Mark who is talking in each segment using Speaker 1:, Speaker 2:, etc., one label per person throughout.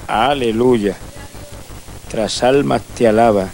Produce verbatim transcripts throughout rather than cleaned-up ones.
Speaker 1: Aleluya. Tras almas te alaba.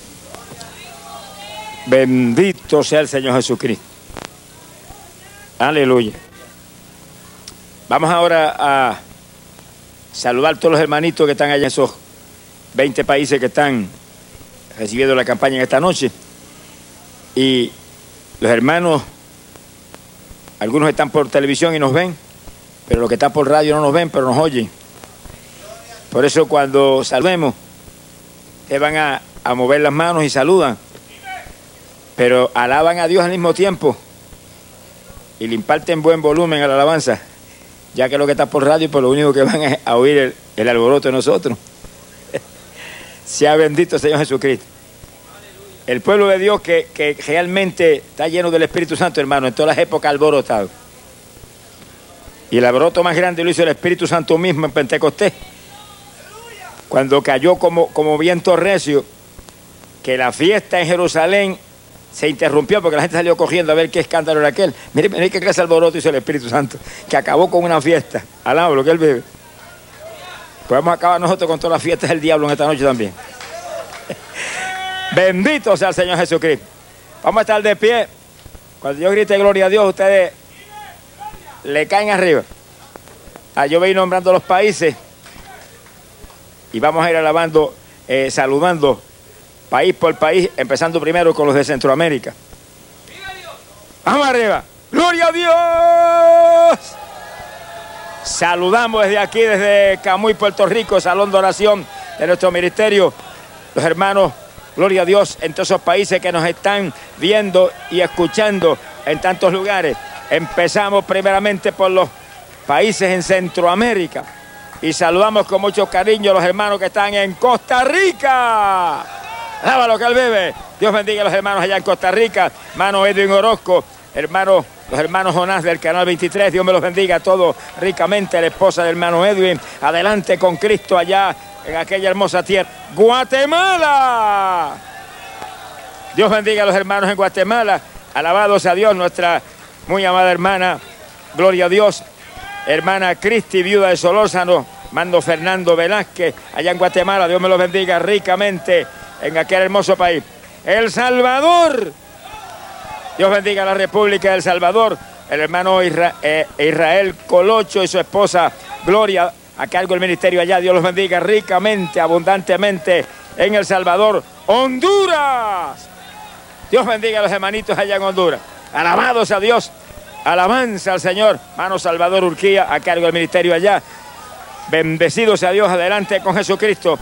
Speaker 1: Bendito sea el Señor Jesucristo. Aleluya. Vamos ahora a saludar a todos los hermanitos que están allá en esos veinte países que están recibiendo la campaña en esta noche. Y los hermanos, algunos están por televisión y nos ven, pero los que están por radio no nos ven, pero nos oyen. Por eso cuando saludemos, ustedes van a, a mover las manos y saludan, pero alaban a Dios al mismo tiempo y le imparten buen volumen a la alabanza, ya que lo que está por radio, pues lo único que van es a oír el, el alboroto de nosotros. Sea bendito el Señor Jesucristo. El pueblo de Dios que, que realmente está lleno del Espíritu Santo, hermano, en todas las épocas alborotado. Y el alboroto más grande lo hizo el Espíritu Santo mismo en Pentecostés, cuando cayó como, como viento recio, que la fiesta en Jerusalén se interrumpió porque la gente salió corriendo a ver qué escándalo era aquel. Mire, mire qué clase de alboroto hizo el Espíritu Santo, que acabó con una fiesta. Alaba lo que él vive. Podemos acabar nosotros con todas las fiestas del diablo en esta noche también. Bendito sea el Señor Jesucristo. Vamos a estar de pie. Cuando yo grite gloria a Dios, ustedes le caen arriba. Ah, yo voy nombrando los países y vamos a ir alabando, eh, saludando país por país, empezando primero con los de Centroamérica. Vamos arriba. ¡Gloria a Dios! Saludamos desde aquí, desde Camuy, Puerto Rico, salón de oración de nuestro ministerio, los hermanos, gloria a Dios, en todos esos países que nos están viendo y escuchando en tantos lugares. Empezamos primeramente por los países en Centroamérica y saludamos con mucho cariño a los hermanos que están en Costa Rica. Alaba lo que él vive. Dios bendiga a los hermanos allá en Costa Rica. Hermano Edwin Orozco, hermano, los hermanos Jonás del Canal veintitrés. Dios me los bendiga a todos ricamente. La esposa del hermano Edwin. Adelante con Cristo allá en aquella hermosa tierra. ¡Guatemala! Dios bendiga a los hermanos en Guatemala. Alabados a Dios, nuestra muy amada hermana, gloria a Dios, hermana Cristi, viuda de Solórzano, mando Fernando Velázquez, allá en Guatemala. Dios me los bendiga ricamente en aquel hermoso país. El Salvador, Dios bendiga a la República del Salvador, el hermano Isra, eh, Israel Colocho y su esposa Gloria, a cargo del ministerio allá. Dios los bendiga ricamente, abundantemente en El Salvador. Honduras, Dios bendiga a los hermanitos allá en Honduras. Alabados a Dios, alabanza al Señor. Hermano Salvador Urquía, a cargo del ministerio allá. Bendecido sea Dios, adelante con Jesucristo.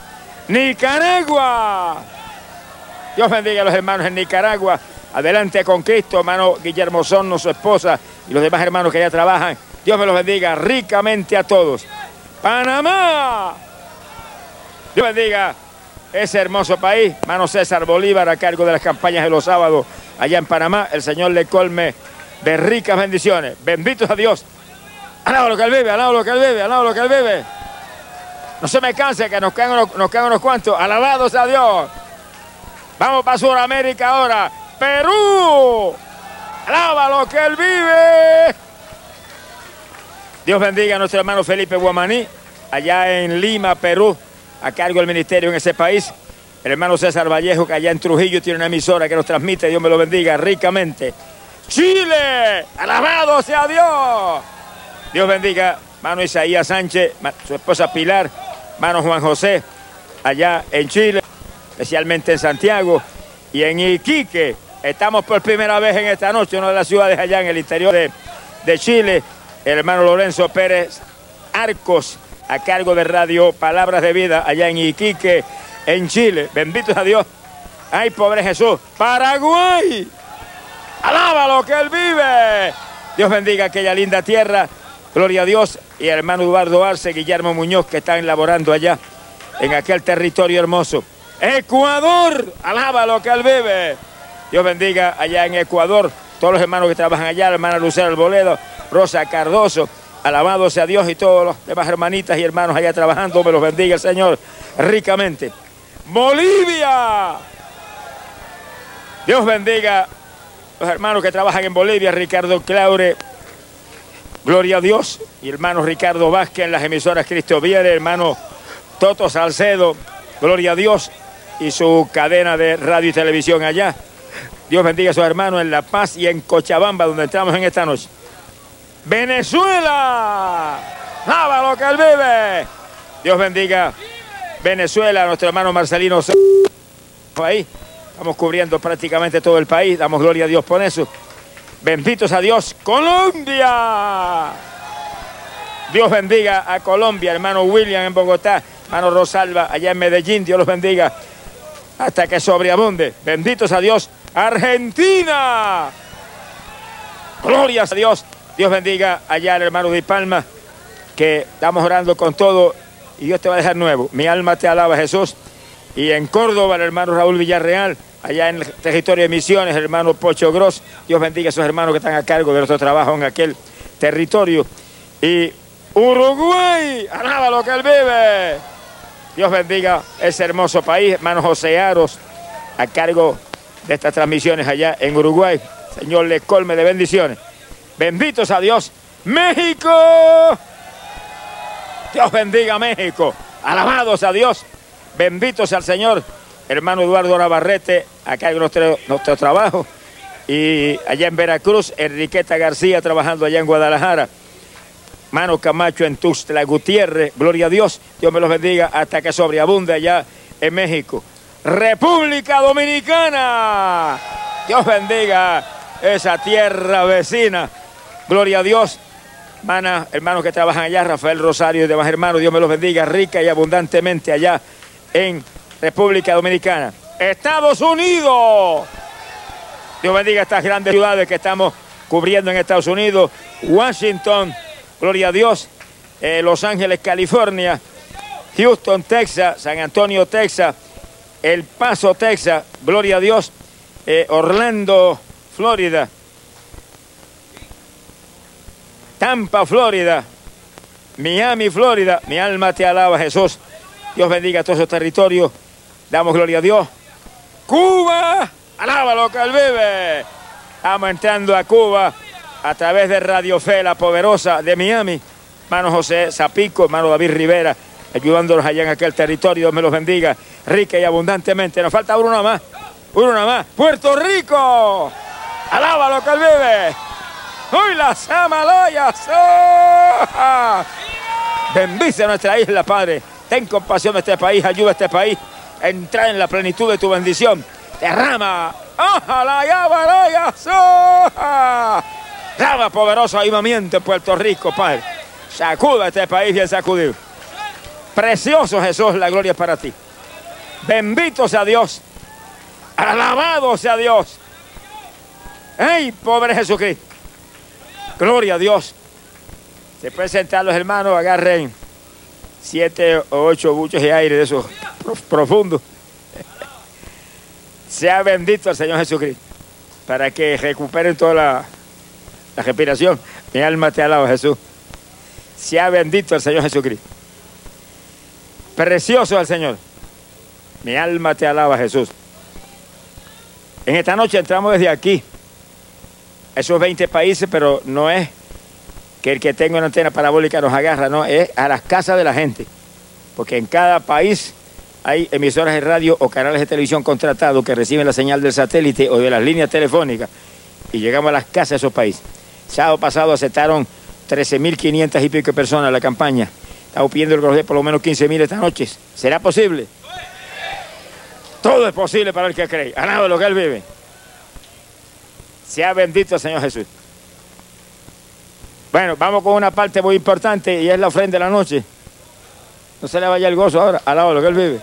Speaker 1: Nicaragua, Dios bendiga a los hermanos en Nicaragua. Adelante con Cristo, hermano Guillermo Sorno, su esposa y los demás hermanos que allá trabajan. Dios me los bendiga ricamente a todos. Panamá, Dios bendiga ese hermoso país. Hermano César Bolívar, a cargo de las campañas de los sábados allá en Panamá. El Señor le colme de ricas bendiciones. Benditos a Dios. Alaba lo que él vive, alaba lo que él vive, alaba lo que él vive. No se me canse que nos quedan unos, nos quedan unos cuantos. Alabados a Dios. Vamos para Sudamérica ahora. Perú. Alaba lo que él vive. Dios bendiga a nuestro hermano Felipe Guamaní, allá en Lima, Perú, a cargo del ministerio en ese país. El hermano César Vallejo, que allá en Trujillo tiene una emisora que nos transmite. Dios me lo bendiga ricamente. Chile. Alabado sea Dios. Dios bendiga hermano Isaías Sánchez, su esposa Pilar, hermano Juan José, allá en Chile, especialmente en Santiago y en Iquique. Estamos por primera vez en esta noche, una de las ciudades allá en el interior de, de Chile. El hermano Lorenzo Pérez Arcos, a cargo de Radio Palabras de Vida, allá en Iquique, en Chile. Benditos a Dios. ¡Ay, pobre Jesús! ¡Paraguay! ¡Alaba lo que él vive! Dios bendiga aquella linda tierra. Gloria a Dios. Y el hermano Eduardo Arce, Guillermo Muñoz, que están laborando allá en aquel territorio hermoso. Ecuador, alaba lo que él vive. Dios bendiga allá en Ecuador todos los hermanos que trabajan allá, la hermana Lucero Alboledo, Rosa Cardoso, alabado sea Dios, y todos los demás hermanitas y hermanos allá trabajando. Me los bendiga el Señor ricamente. Bolivia, Dios bendiga los hermanos que trabajan en Bolivia, Ricardo Claure, gloria a Dios, y hermano Ricardo Vázquez en las emisoras Cristo Viere, hermano Toto Salcedo, gloria a Dios, y su cadena de radio y televisión allá. Dios bendiga a sus hermanos en La Paz y en Cochabamba, donde entramos en esta noche. ¡Venezuela! ¡Nava lo que él vive! Dios bendiga Venezuela, nuestro hermano Marcelino. Ahí estamos cubriendo prácticamente todo el país. Damos gloria a Dios por eso. Benditos a Dios. ¡Colombia! Dios bendiga a Colombia, hermano William en Bogotá, hermano Rosalba allá en Medellín. Dios los bendiga hasta que sobreabunde. Benditos a Dios. ¡Argentina! Glorias a Dios. Dios bendiga allá al hermano Di Palma, que estamos orando con todo y Dios te va a dejar nuevo. Mi alma te alaba, Jesús. Y en Córdoba, el hermano Raúl Villarreal, allá en el territorio de Misiones, el hermano Pocho Gross. Dios bendiga a esos hermanos que están a cargo de nuestro trabajo en aquel territorio. Y Uruguay, alaba lo que él vive. Dios bendiga ese hermoso país, hermano José Aros, a cargo de estas transmisiones allá en Uruguay. Señor, le colme de bendiciones. Benditos a Dios. ¡México! Dios bendiga a México. Alabados a Dios. Benditos al Señor. Hermano Eduardo Navarrete, acá en nuestro, nuestro trabajo. Y allá en Veracruz, Enriqueta García trabajando allá en Guadalajara. Mano Camacho en Tuxtla Gutiérrez. Gloria a Dios. Dios me los bendiga hasta que sobreabunde allá en México. República Dominicana. Dios bendiga esa tierra vecina. Gloria a Dios. Hermana, hermanos que trabajan allá, Rafael Rosario y demás hermanos, Dios me los bendiga rica y abundantemente allá en República Dominicana. Estados Unidos. Dios bendiga estas grandes ciudades que estamos cubriendo en Estados Unidos. Washington, gloria a Dios. Eh, Los Ángeles, California. Houston, Texas. San Antonio, Texas. El Paso, Texas. Gloria a Dios. Eh, Orlando, Florida. Tampa, Florida. Miami, Florida. Mi alma te alaba, Jesús. Dios bendiga a todos esos territorios. Damos gloria a Dios. Cuba, alaba lo que él vive. Estamos entrando a Cuba a través de Radio Fe, la poderosa de Miami. Hermano José Zapico, hermano David Rivera, ayudándonos allá en aquel territorio. Dios me los bendiga rica y abundantemente. Nos falta uno más. Uno nada más. Puerto Rico. Alaba lo que él vive. ¡Uy, las Amaloyas! ¡Oh! Bendice nuestra isla, Padre. Ten compasión de este país. Ayuda a este país a entrar en la plenitud de tu bendición. Derrama. ¡Ojalá y Amaloyas! ¡Oh! Derrama poderoso avivamiento en Puerto Rico, Padre. Sacuda este país bien sacudido. Precioso Jesús, la gloria es para ti. Bendito sea Dios. Alabado sea Dios. ¡Ey, pobre Jesucristo! Gloria a Dios. Se pueden sentar los hermanos, agarren siete o ocho buchos de aire de esos profundos. Sea bendito el Señor Jesucristo, para que recuperen toda la, la respiración. Mi alma te alaba, Jesús. Sea bendito el Señor Jesucristo. Precioso el Señor. Mi alma te alaba, Jesús. En esta noche entramos desde aquí. Esos veinte países, pero no es que el que tenga una antena parabólica nos agarra, no, es a las casas de la gente. Porque en cada país hay emisoras de radio o canales de televisión contratados que reciben la señal del satélite o de las líneas telefónicas y llegamos a las casas de esos países. Sábado pasado aceptaron trece mil quinientas y pico de personas en la campaña. Estamos pidiendo el de por lo menos quince mil esta noche. ¿Será posible? Todo es posible para el que cree. Alaba lo que él vive. Sea bendito el Señor Jesús. Bueno, vamos con una parte muy importante y es la ofrenda de la noche. No se le vaya el gozo ahora, alaba lo que él vive.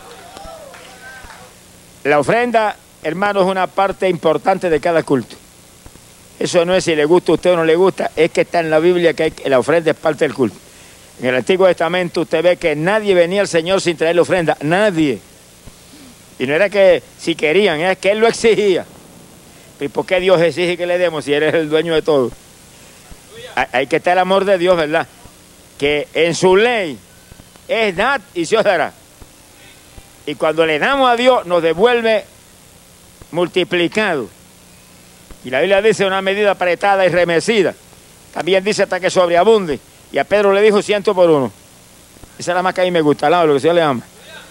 Speaker 1: La ofrenda, hermano, es una parte importante de cada culto. Eso no es si le gusta a usted o no le gusta, es que está en la Biblia que, hay, que la ofrenda es parte del culto. En el Antiguo Testamento usted ve que nadie venía al Señor sin traer la ofrenda, nadie. Y no era que si querían, era que Él lo exigía. ¿Y por qué Dios exige que le demos si eres el dueño de todo? Hay que estar el amor de Dios, ¿verdad? Que en su ley es dad y se os dará. Y cuando le damos a Dios nos devuelve multiplicado. Y la Biblia dice una medida apretada y remecida. También dice hasta que sobreabunde. Y a Pedro le dijo ciento por uno. Esa es la más que a mí me gusta, lo que el Señor le ama.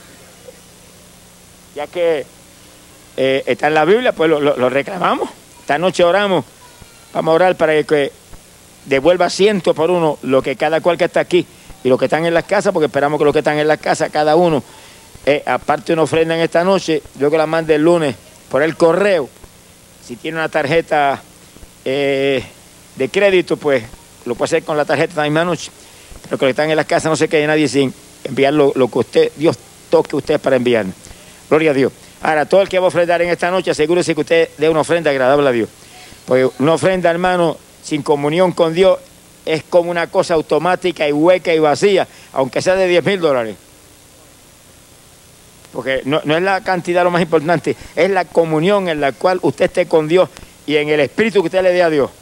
Speaker 1: Ya que eh, está en la Biblia, pues lo, lo, lo reclamamos. Esta noche oramos, vamos a orar para que devuelva ciento por uno lo que cada cual que está aquí y los que están en las casas, porque esperamos que los que están en las casas, cada uno, eh, aparte una ofrenda en esta noche, yo que la mande el lunes por el correo. Si tiene una tarjeta eh, de crédito, pues lo puede hacer con la tarjeta la misma noche. Pero que los que están en las casas no se quede nadie sin enviar lo, lo que usted, Dios toque a usted para enviarnos. Gloria a Dios. Ahora, todo el que va a ofrendar en esta noche, asegúrese que usted dé una ofrenda agradable a Dios. Porque una ofrenda, hermano, sin comunión con Dios, es como una cosa automática y hueca y vacía, aunque sea de diez mil dólares. Porque no, no es la cantidad lo más importante, es la comunión en la cual usted esté con Dios y en el espíritu que usted le dé a Dios.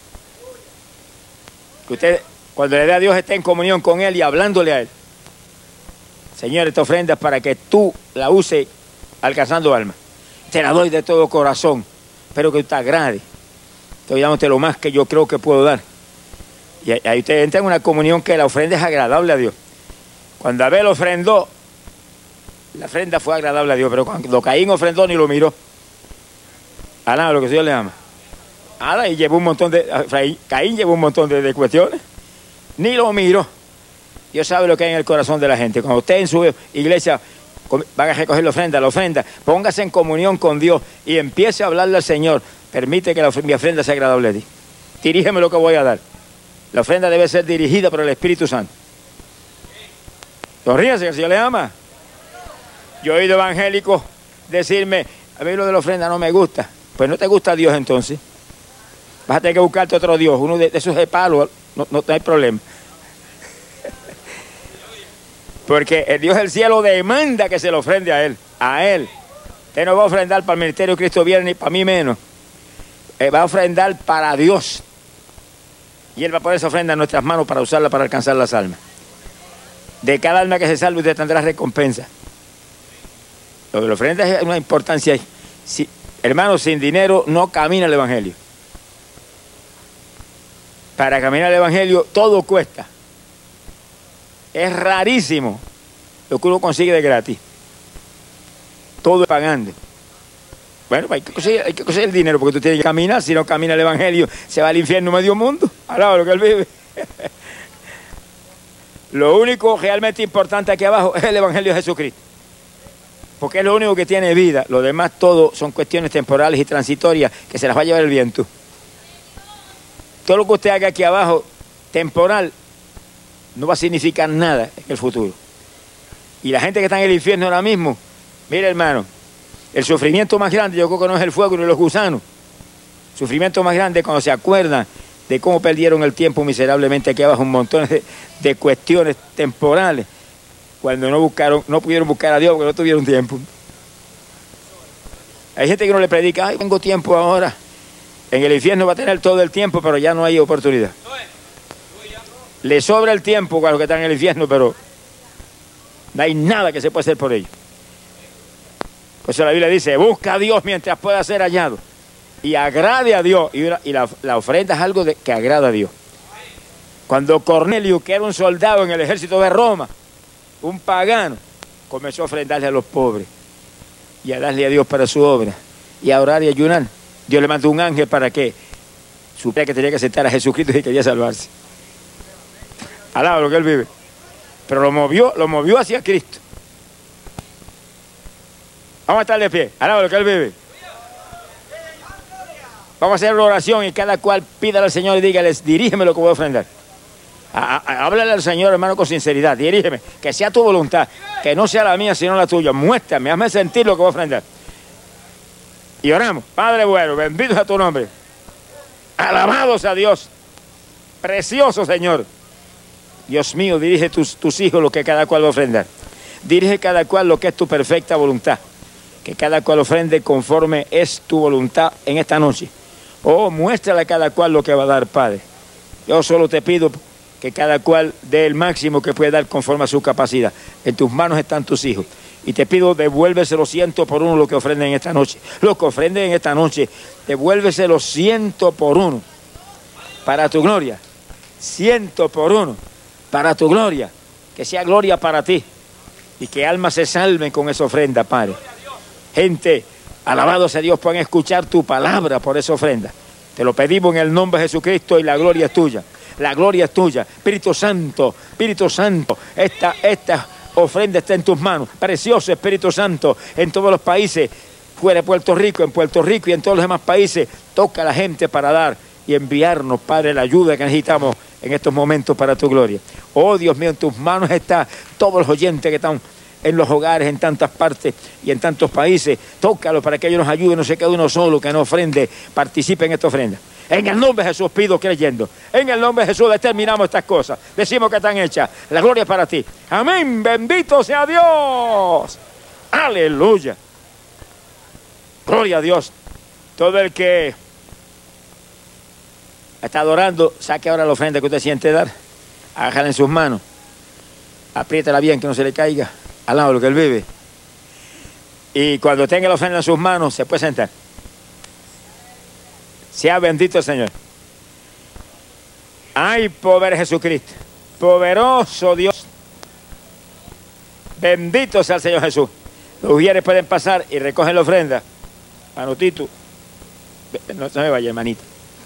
Speaker 1: Que usted, cuando le dé a Dios, esté en comunión con Él y hablándole a Él. Señor, esta ofrenda es para que tú la uses alcanzando alma. Te la doy de todo corazón, espero que te agrade. Estoy dándote lo más que yo creo que puedo dar. Y ahí usted entra en una comunión que la ofrenda es agradable a Dios. Cuando Abel ofrendó, la ofrenda fue agradable a Dios, pero cuando Caín ofrendó ni lo miró. Alá, lo que Dios le ama. Ahora, y llevó un montón de, Caín llevó un montón de, de cuestiones, ni lo miró. Dios sabe lo que hay en el corazón de la gente. Cuando usted en su iglesia van a recoger la ofrenda, la ofrenda, póngase en comunión con Dios y empiece a hablarle al Señor. Permite que la, mi ofrenda sea agradable a ti. Dirígeme lo que voy a dar. La ofrenda debe ser dirigida por el Espíritu Santo. Sonríase, que el Señor le ama. Yo he oído evangélicos decirme, a mí lo de la ofrenda no me gusta. Pues no te gusta Dios entonces. Vas a tener que buscarte otro Dios, uno de, de esos de palo, no, no, no hay problema. Porque el Dios del cielo demanda que se le ofrende a Él, a Él. Usted no va a ofrendar para el ministerio de Cristo Viene ni para mí menos. Él va a ofrendar para Dios. Y Él va a poner esa ofrenda en nuestras manos para usarla para alcanzar las almas. De cada alma que se salve usted tendrá recompensa. Lo de la ofrenda es una importancia. Si, hermano, sin dinero no camina el evangelio. Para caminar el evangelio todo cuesta. Es rarísimo lo que uno consigue de gratis. Todo es pagando. Bueno, hay que, conseguir, hay que conseguir el dinero porque tú tienes que caminar. Si no camina el evangelio, se va al infierno medio mundo. Alaba lo que él vive. Lo único realmente importante aquí abajo es el evangelio de Jesucristo. Porque es lo único que tiene vida. Lo demás todo son cuestiones temporales y transitorias que se las va a llevar el viento. Todo lo que usted haga aquí abajo, temporal, no va a significar nada en el futuro. Y la gente que está en el infierno ahora mismo, mire hermano, el sufrimiento más grande yo creo que no es el fuego ni los gusanos. El sufrimiento más grande es cuando se acuerdan de cómo perdieron el tiempo miserablemente aquí abajo, un montón de, de cuestiones temporales, cuando no buscaron, no pudieron buscar a Dios porque no tuvieron tiempo. Hay gente que no le predica, ay, tengo tiempo ahora. En el infierno va a tener todo el tiempo, pero ya no hay oportunidad. Le sobra el tiempo a los que están en el infierno, pero no hay nada que se pueda hacer por ellos. Por eso la Biblia dice, busca a Dios mientras pueda ser hallado. Y agrade a Dios. Y, una, y la, la ofrenda es algo de, que agrada a Dios. Cuando Cornelio, que era un soldado en el ejército de Roma, un pagano, comenzó a ofrendarle a los pobres y a darle a Dios para su obra y a orar y ayunar, Dios le mandó un ángel para que supiera que tenía que aceptar a Jesucristo y quería salvarse. Alaba lo que él vive. Pero lo movió, lo movió hacia Cristo. Vamos a estar de pie. Alaba lo que él vive. Vamos a hacer una oración y cada cual pídale al Señor y dígales, dirígeme lo que voy a ofrendar. Háblale al Señor, hermano, con sinceridad. Dirígeme, que sea tu voluntad, que no sea la mía, sino la tuya. Muéstrame, hazme sentir lo que voy a ofrendar. Y oramos. Padre bueno, bendito a tu nombre. Alabados a Dios. Precioso Señor. Dios mío, dirige tus, tus hijos lo que cada cual va a ofrendar. Dirige cada cual lo que es tu perfecta voluntad. Que cada cual ofrende conforme es tu voluntad en esta noche. Oh, muéstrale a cada cual lo que va a dar, Padre. Yo solo te pido que cada cual dé el máximo que puede dar conforme a su capacidad. En tus manos están tus hijos. Y te pido, devuélveselo ciento por uno lo que ofrenden en esta noche. Lo que ofrenden en esta noche, devuélveselo ciento por uno. Para tu gloria. Ciento por uno. Para tu gloria. que sea gloria para ti y que almas se salven con esa ofrenda, Padre. Gente, alabado sea Dios, puedan escuchar tu palabra por esa ofrenda. Te lo pedimos en el nombre de Jesucristo y la gloria es tuya. La gloria es tuya. Espíritu Santo, Espíritu Santo, esta, esta ofrenda está en tus manos. Precioso Espíritu Santo, en todos los países, fuera de Puerto Rico, en Puerto Rico y en todos los demás países, toca a la gente para dar y enviarnos, Padre, la ayuda que necesitamos en estos momentos para tu gloria. Oh Dios mío, en tus manos está todos los oyentes que están en los hogares, en tantas partes y en tantos países. Tócalo para que ellos nos ayuden, no se quede uno solo, que no ofrende, participe en esta ofrenda. En el nombre de Jesús pido creyendo. En el nombre de Jesús determinamos estas cosas. Decimos que están hechas. La gloria es para ti. Amén. Bendito sea Dios. Aleluya. Gloria a Dios. Todo el que está adorando, saque ahora la ofrenda que usted siente dar. Hágala en sus manos. Apriétala bien, que no se le caiga al lado de lo que él vive. Y cuando tenga la ofrenda en sus manos, se puede sentar. Sea bendito el Señor. Ay, poder Jesucristo. Poderoso Dios. Bendito sea el Señor Jesús. Los ujieres pueden pasar y recogen la ofrenda. Manutito. No se me vaya, hermanito.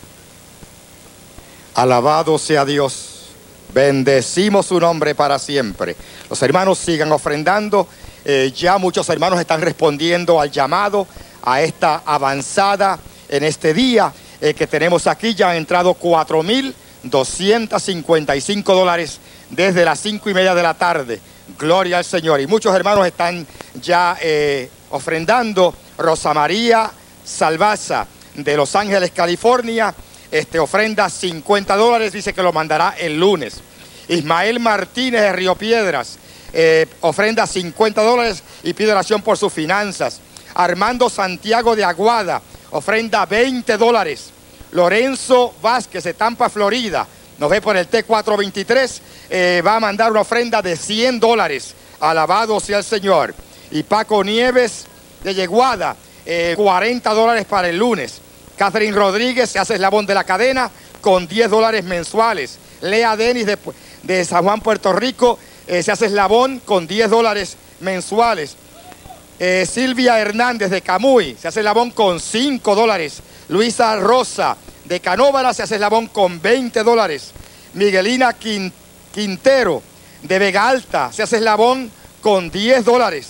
Speaker 2: Alabado sea Dios. Bendecimos su nombre para siempre. Los hermanos sigan ofrendando. Eh, ya muchos hermanos están respondiendo al llamado, a esta avanzada en este día eh, que tenemos aquí. Ya han entrado cuatro mil doscientos cincuenta y cinco dólares desde las cinco y media de la tarde. Gloria al Señor. Y muchos hermanos están ya eh, ofrendando. Rosa María Salvaza de Los Ángeles, California, este, ofrenda cincuenta dólares, dice que lo mandará el lunes. Ismael Martínez de Río Piedras, eh, ofrenda cincuenta dólares y pide oración por sus finanzas. Armando Santiago de Aguada, ofrenda veinte dólares. Lorenzo Vázquez de Tampa, Florida, nos ve por el T cuatrocientos veintitrés, eh, va a mandar una ofrenda de cien dólares. Alabado sea el Señor. Y Paco Nieves de Yeguada, eh, cuarenta dólares para el lunes. Catherine Rodríguez se hace eslabón de la cadena con diez dólares mensuales. Lea Denis de, de San Juan, Puerto Rico, eh, se hace eslabón con diez dólares mensuales. Eh, Silvia Hernández de Camuy se hace eslabón con cinco dólares. Luisa Rosa de Canóvara se hace eslabón con veinte dólares. Miguelina Quintero de Vega Alta se hace eslabón con diez dólares.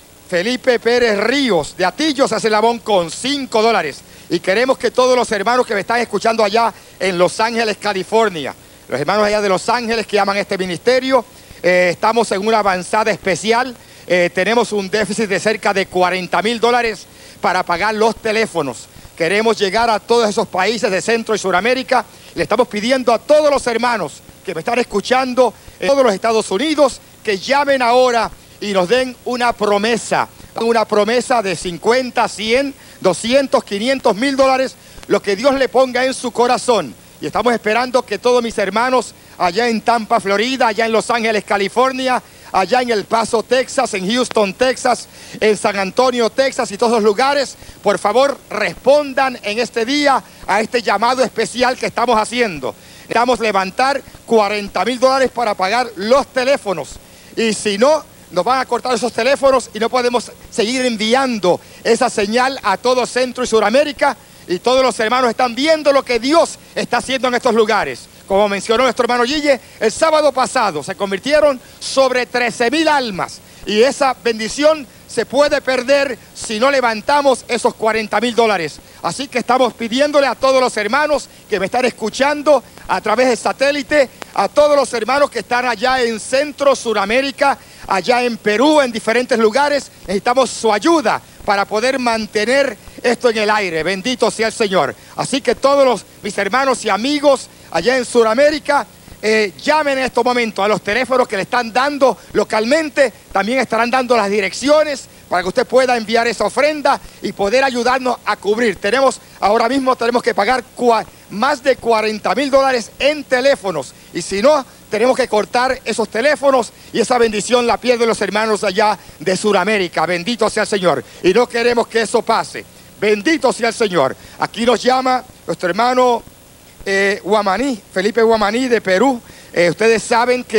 Speaker 2: Felipe Pérez Ríos de Atillo se hace eslabón con cinco dólares. Y queremos que todos los hermanos que me están escuchando allá en Los Ángeles, California, los hermanos allá de Los Ángeles que aman este ministerio, eh, estamos en una avanzada especial. Eh, tenemos un déficit de cerca de cuarenta mil dólares para pagar los teléfonos. Queremos llegar a todos esos países de Centro y Suramérica. Le estamos pidiendo a todos los hermanos que me están escuchando en todos los Estados Unidos que llamen ahora y nos den una promesa, una promesa de cincuenta, cien, doscientos, quinientos mil dólares, lo que Dios le ponga en su corazón. Y estamos esperando que todos mis hermanos allá en Tampa, Florida, allá en Los Ángeles, California, allá en El Paso, Texas, en Houston, Texas, en San Antonio, Texas y todos los lugares, por favor respondan en este día a este llamado especial que estamos haciendo. Necesitamos levantar cuarenta mil dólares para pagar los teléfonos. Y si no, nos van a cortar esos teléfonos y no podemos seguir enviando esa señal a todo Centro y Suramérica. Y todos los hermanos están viendo lo que Dios está haciendo en estos lugares. Como mencionó nuestro hermano Gille, el sábado pasado se convirtieron sobre trece mil almas. Y esa bendición se puede perder si no levantamos esos cuarenta mil dólares. Así que estamos pidiéndole a todos los hermanos que me están escuchando a través del satélite, a todos los hermanos que están allá en Centro, Suramérica, allá en Perú, en diferentes lugares, necesitamos su ayuda para poder mantener esto en el aire. Bendito sea el Señor. Así que todos los, mis hermanos y amigos allá en Suramérica, eh, llamen en estos momentos a los teléfonos que le están dando localmente. También estarán dando las direcciones para que usted pueda enviar esa ofrenda y poder ayudarnos a cubrir. Tenemos, ahora mismo tenemos que pagar más de cuarenta mil dólares en teléfonos. Y si no, tenemos que cortar esos teléfonos y esa bendición la pierden los hermanos allá de Suramérica. Bendito sea el Señor. Y no queremos que eso pase. Bendito sea el Señor. Aquí nos llama nuestro hermano eh, Guamaní, Felipe Guamaní de Perú. Eh, ustedes saben que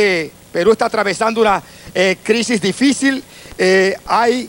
Speaker 2: Perú está atravesando una eh, crisis difícil. Eh, hay,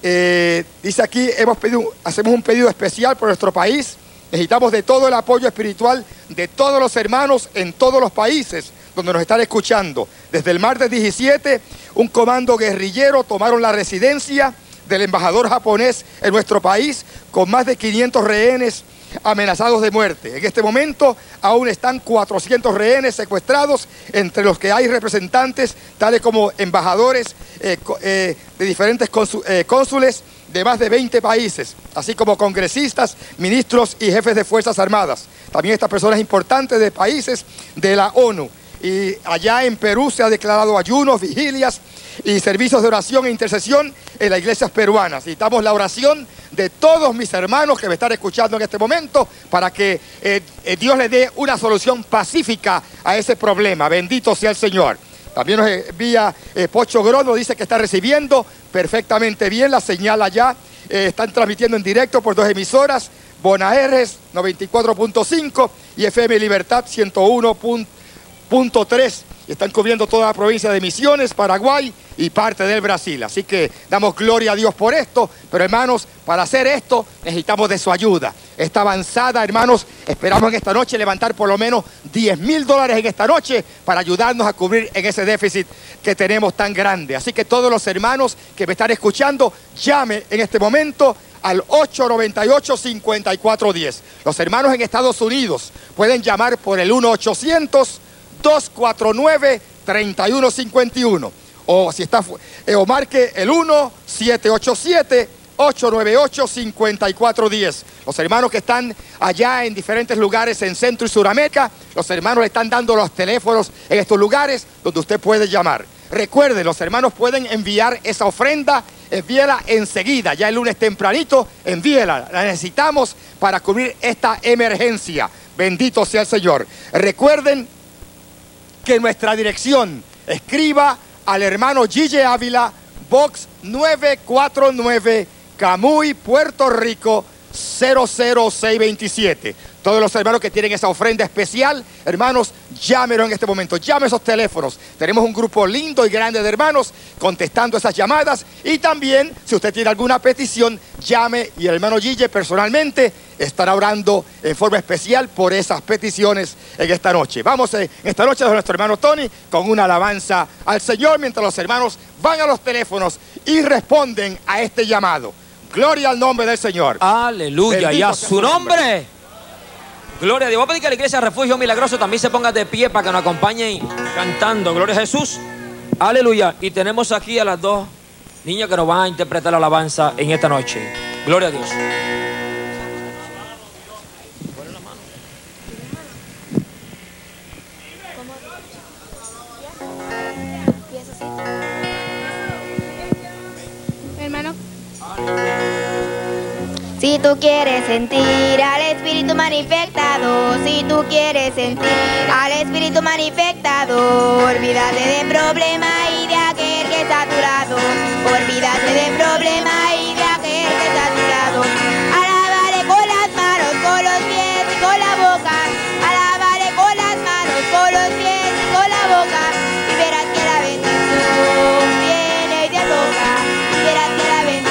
Speaker 2: eh, dice aquí, hemos pedido, hacemos un pedido especial por nuestro país. Necesitamos de todo el apoyo espiritual de todos los hermanos en todos los países donde nos están escuchando. Desde el martes diecisiete, un comando guerrillero tomaron la residencia del embajador japonés en nuestro país con más de quinientos rehenes amenazados de muerte. En este momento aún están cuatrocientos rehenes secuestrados, entre los que hay representantes tales como embajadores eh, eh, de diferentes cónsul, eh, cónsules de más de veinte países, así como congresistas, ministros y jefes de Fuerzas Armadas. También estas personas importantes de países de la ONU. Y allá en Perú se ha declarado ayunos, vigilias y servicios de oración e intercesión en las iglesias peruanas. Necesitamos la oración de todos mis hermanos que me están escuchando en este momento para que eh, eh, Dios le dé una solución pacífica a ese problema. Bendito sea el Señor. También nos envía eh, Pocho Grono, dice que está recibiendo perfectamente bien la señal allá. Eh, están transmitiendo en directo por dos emisoras, Bonaeres noventa y cuatro punto cinco y F M Libertad ciento uno punto tres. Están cubriendo toda la provincia de Misiones, Paraguay y parte del Brasil. Así que damos gloria a Dios por esto. Pero hermanos, para hacer esto necesitamos de su ayuda. Esta avanzada, hermanos, esperamos en esta noche levantar por lo menos diez mil dólares en esta noche para ayudarnos a cubrir en ese déficit que tenemos tan grande. Así que todos los hermanos que me están escuchando, llame en este momento al ocho noventa y ocho, cincuenta y cuatro diez. Los hermanos en Estados Unidos pueden llamar por el uno ochocientos, dos cuatro nueve, tres uno cinco uno. O si está, eh, o marque el uno siete ocho siete, ocho nueve ocho, cinco cuatro uno cero. Los hermanos que están allá en diferentes lugares en Centro y Suramérica, los hermanos le están dando los teléfonos en estos lugares donde usted puede llamar. Recuerde, los hermanos pueden enviar esa ofrenda, envíela enseguida, ya el lunes tempranito, envíela, la necesitamos para cubrir esta emergencia. Bendito sea el Señor. Recuerden que nuestra dirección, escriba al hermano Gille Ávila, Box nueve cuatro nueve, Camuy, Puerto Rico, cero cero seis veintisiete. Todos los hermanos que tienen esa ofrenda especial, hermanos, llámenos en este momento, llame esos teléfonos. Tenemos un grupo lindo y grande de hermanos contestando esas llamadas. Y también, si usted tiene alguna petición, llame y el hermano Gille personalmente estará orando en forma especial por esas peticiones en esta noche. Vamos en esta noche con nuestro hermano Tony con una alabanza al Señor mientras los hermanos van a los teléfonos y responden a este llamado. Gloria al nombre del Señor.
Speaker 3: Aleluya, y a su nombre. Gloria a Dios. Voy a pedir que la iglesia Refugio Milagroso también se ponga de pie para que nos acompañen cantando. Gloria a Jesús. Aleluya. Y tenemos aquí a las dos niñas que nos van a interpretar la alabanza en esta noche. Gloria a Dios.
Speaker 4: Hermano. Si tú quieres sentir al Espíritu manifestado, si tú quieres sentir al Espíritu manifestado, olvídate de problema y de aquel que está a tu lado, olvídate de problema y de aquel que está a tu lado. Alábale con las manos, con los pies y con la boca, alábale con las manos, con los pies y con la boca, y verás que la bendición viene y te toca, y verás que la bendición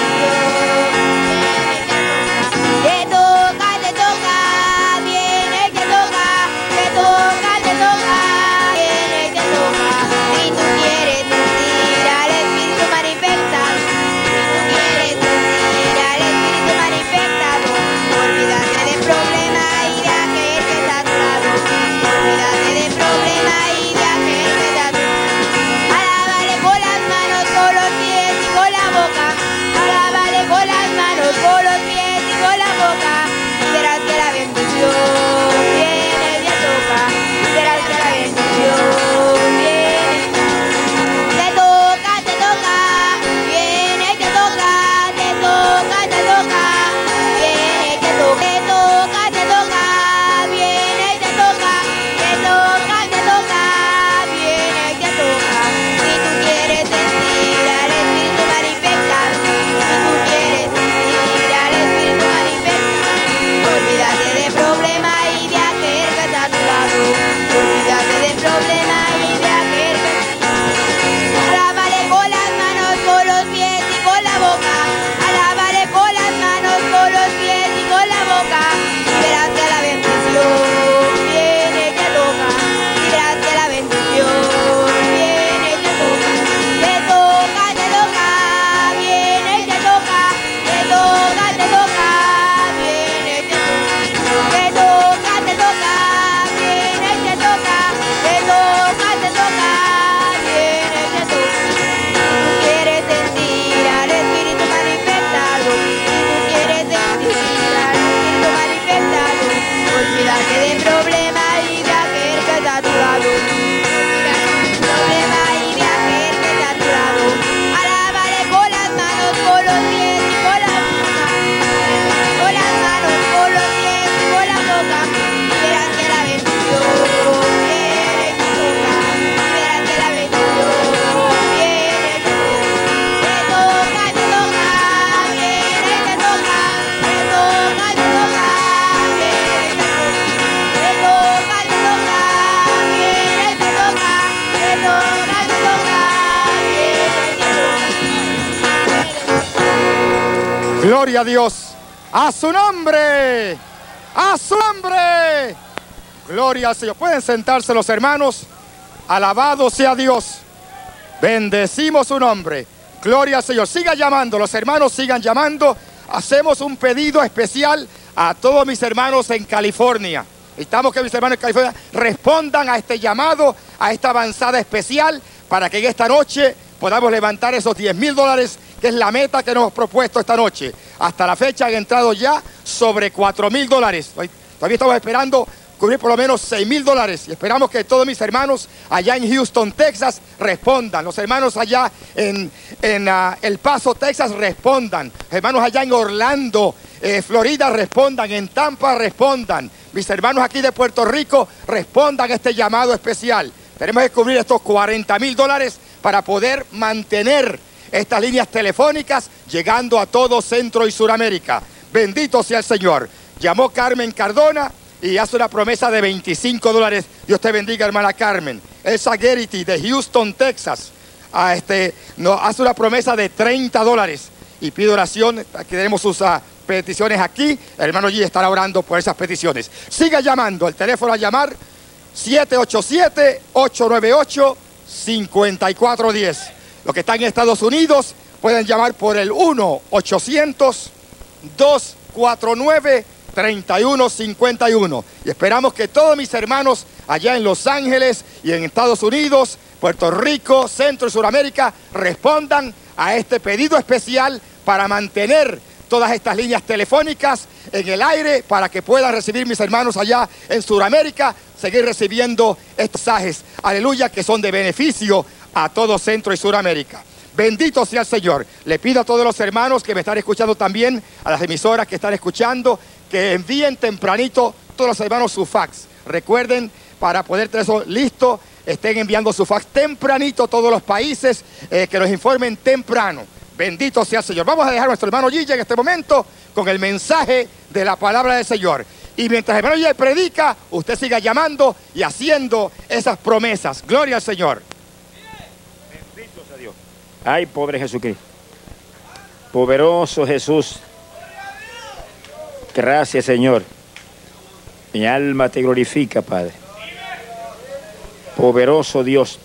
Speaker 4: te toca, te toca, viene, te toca, te toca, te toca, viene, te toca. Si tú quieres sentir al Espíritu manifestado, si tú quieres
Speaker 2: Gloria a Dios. ¡A su nombre! ¡A su nombre! Gloria al Señor. Pueden sentarse los hermanos. Alabado sea Dios. Bendecimos su nombre. Gloria al Señor. Siga llamando, los hermanos sigan llamando. Hacemos un pedido especial a todos mis hermanos en California. Necesitamos que mis hermanos en California respondan a este llamado, a esta avanzada especial, para que en esta noche podamos levantar esos diez mil dólares, que es la meta que nos hemos propuesto esta noche. Hasta la fecha han entrado ya sobre cuatro mil dólares. Todavía estamos esperando cubrir por lo menos seis mil dólares. Y esperamos que todos mis hermanos allá en Houston, Texas, respondan. Los hermanos allá en, en uh, El Paso, Texas, respondan. Los hermanos allá en Orlando, eh, Florida, respondan. En Tampa, respondan. Mis hermanos aquí de Puerto Rico, respondan a este llamado especial. Tenemos que cubrir estos cuarenta mil dólares para poder mantener estas líneas telefónicas llegando a todo Centro y Suramérica. Bendito sea el Señor. Llamó Carmen Cardona y hace una promesa de veinticinco dólares. Dios te bendiga, hermana Carmen. Elsa Garrity de Houston, Texas, a este, nos hace una promesa de treinta dólares. Y pido oración, aquí tenemos sus uh, peticiones aquí. El hermano G estará orando por esas peticiones. Siga llamando, el teléfono a llamar siete ocho siete, ocho nueve ocho, cinco cuatro uno cero. Los que están en Estados Unidos pueden llamar por el uno ochocientos, dos cuatro nueve, tres uno cinco uno. Y esperamos que todos mis hermanos allá en Los Ángeles y en Estados Unidos, Puerto Rico, Centro y Suramérica respondan a este pedido especial para mantener todas estas líneas telefónicas en el aire, para que puedan recibir mis hermanos allá en Suramérica, seguir recibiendo estos mensajes, aleluya, que son de beneficio a todo Centro y Suramérica. Bendito sea el Señor. Le pido a todos los hermanos que me están escuchando también, a las emisoras que están escuchando, que envíen tempranito todos los hermanos su fax. Recuerden, para poder tener eso listo, estén enviando su fax tempranito a todos los países, eh, que nos informen temprano. Bendito sea el Señor. Vamos a dejar a nuestro hermano Gille en este momento con el mensaje de la palabra del Señor. Y mientras el hermano Gille predica, usted siga llamando y haciendo esas promesas. Gloria al Señor.
Speaker 1: Bendito sea Dios. Ay, pobre Jesucristo. Poderoso Jesús. Gracias, Señor. Mi alma te glorifica, Padre. Poderoso Dios.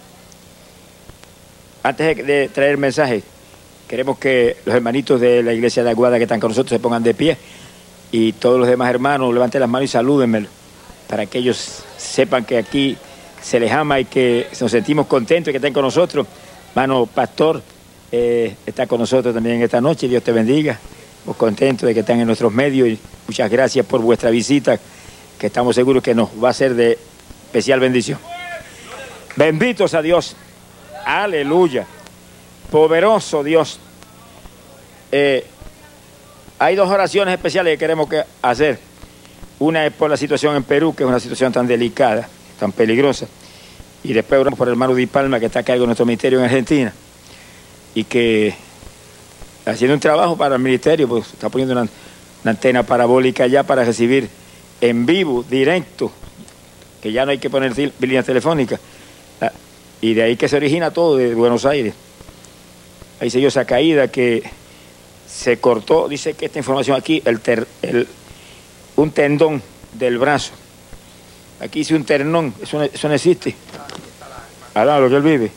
Speaker 1: Antes de traer el mensaje, queremos que los hermanitos de la iglesia de Aguada que están con nosotros se pongan de pie, y todos los demás hermanos levanten las manos y salúdenme, para que ellos sepan que aquí se les ama y que nos sentimos contentos y que estén con nosotros. Hermano Pastor eh, está con nosotros también esta noche. Dios te bendiga. Estamos contentos de que están en nuestros medios y muchas gracias por vuestra visita, que estamos seguros que nos va a ser de especial bendición. Benditos a Dios. Aleluya. Poderoso Dios. Eh, hay dos oraciones especiales que queremos que hacer. Una es por la situación en Perú, que es una situación tan delicada, tan peligrosa. Y después oramos por el hermano Di Palma, que está a cargo de nuestro ministerio en Argentina, y que haciendo un trabajo para el ministerio, pues está poniendo una, una antena parabólica allá para recibir en vivo, directo, que ya no hay que poner líneas telefónicas. Y de ahí que se origina todo, de Buenos Aires. Ahí se dio esa caída que se cortó, dice que esta información aquí, el ter, el, un tendón del brazo. Aquí dice un ternón, eso no, eso no existe. Alaba lo que él vive.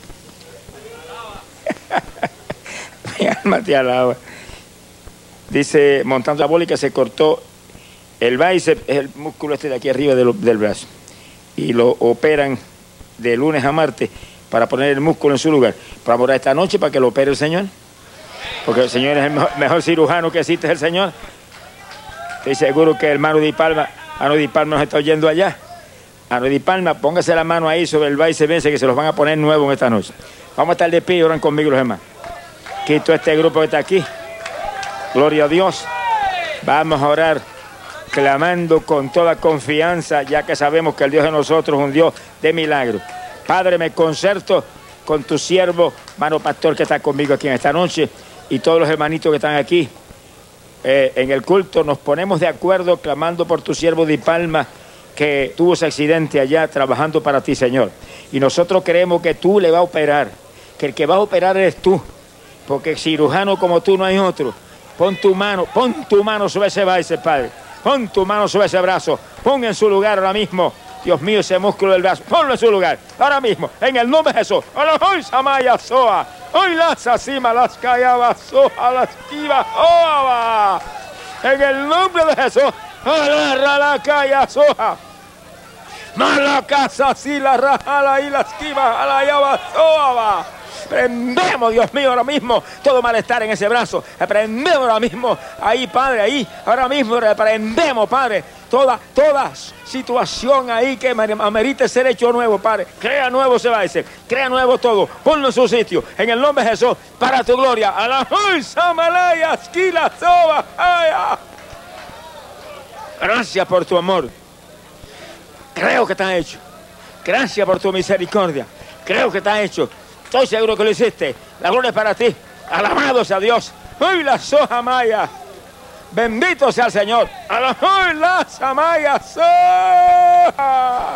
Speaker 1: Mi alma te alaba. Dice, montando la bólica se cortó el bíceps, es el músculo este de aquí arriba de lo, del brazo. Y lo operan de lunes a martes para poner el músculo en su lugar. Vamos a orar esta noche para que lo opere el Señor, porque el Señor es el mejor, mejor cirujano que existe, es el Señor. Estoy seguro que el hermano Di Palma, hermano Di Palma nos está oyendo allá. Hermano Di Palma, póngase la mano ahí sobre el bíceps ese, que se los van a poner nuevo en esta noche. Vamos a estar de pie y oran conmigo los hermanos. Quito este grupo que está aquí. Gloria a Dios. Vamos a orar clamando con toda confianza, ya que sabemos que el Dios de nosotros es un Dios de milagros. Padre, me concerto con tu siervo, hermano pastor, que está conmigo aquí en esta noche, y todos los hermanitos que están aquí eh, en el culto. Nos ponemos de acuerdo clamando por tu siervo Di Palma, que tuvo ese accidente allá trabajando para ti, Señor. Y nosotros creemos que tú le vas a operar, que el que va a operar eres tú, porque cirujano como tú no hay otro. Pon tu mano, pon tu mano sobre ese bíceps, Padre. Pon tu mano sobre ese brazo. Pon en su lugar ahora mismo, Dios mío, ese músculo del brazo. Ponlo en su lugar, ahora mismo, en el nombre de Jesús. Hoy Samaya Soa. Hoy las asima, las callaba Soa, las kiva Oa. En el nombre de Jesús. Agarra la calla Soa. Mala casa, si la rajala y la esquiva, a la llava Soa. Prendemos, Dios mío, ahora mismo todo malestar en ese brazo. Reprendemos ahora mismo, ahí, Padre, ahí. Ahora mismo reprendemos, Padre, toda, toda situación ahí que amerite ser hecho nuevo, Padre. Crea nuevo ese bíceps, crea nuevo todo. Ponlo en su sitio, en el nombre de Jesús, para tu gloria. A la Samalaya, Esquila, Soba, Aya. Gracias por tu amor. Creo que está hecho. Gracias por tu misericordia. Creo que está hecho. Estoy seguro que lo hiciste. La gloria es para ti. Alabado sea Dios. Hoy la soja maya. Bendito sea el Señor. Hoy la samaya soja.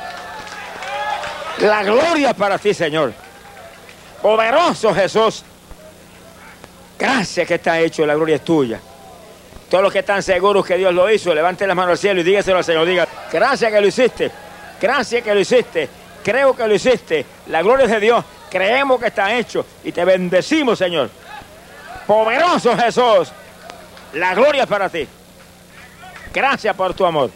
Speaker 1: La gloria es para ti, Señor. Poderoso Jesús. Gracias que está hecho. La gloria es tuya. Todos los que están seguros que Dios lo hizo, levanten las manos al cielo y dígaselo al Señor. Diga, gracias que lo hiciste. Gracias que lo hiciste. Creo que lo hiciste. La gloria es de Dios. Creemos que está hecho y te bendecimos, Señor. Poderoso Jesús, la gloria es para ti. Gracias por tu amor.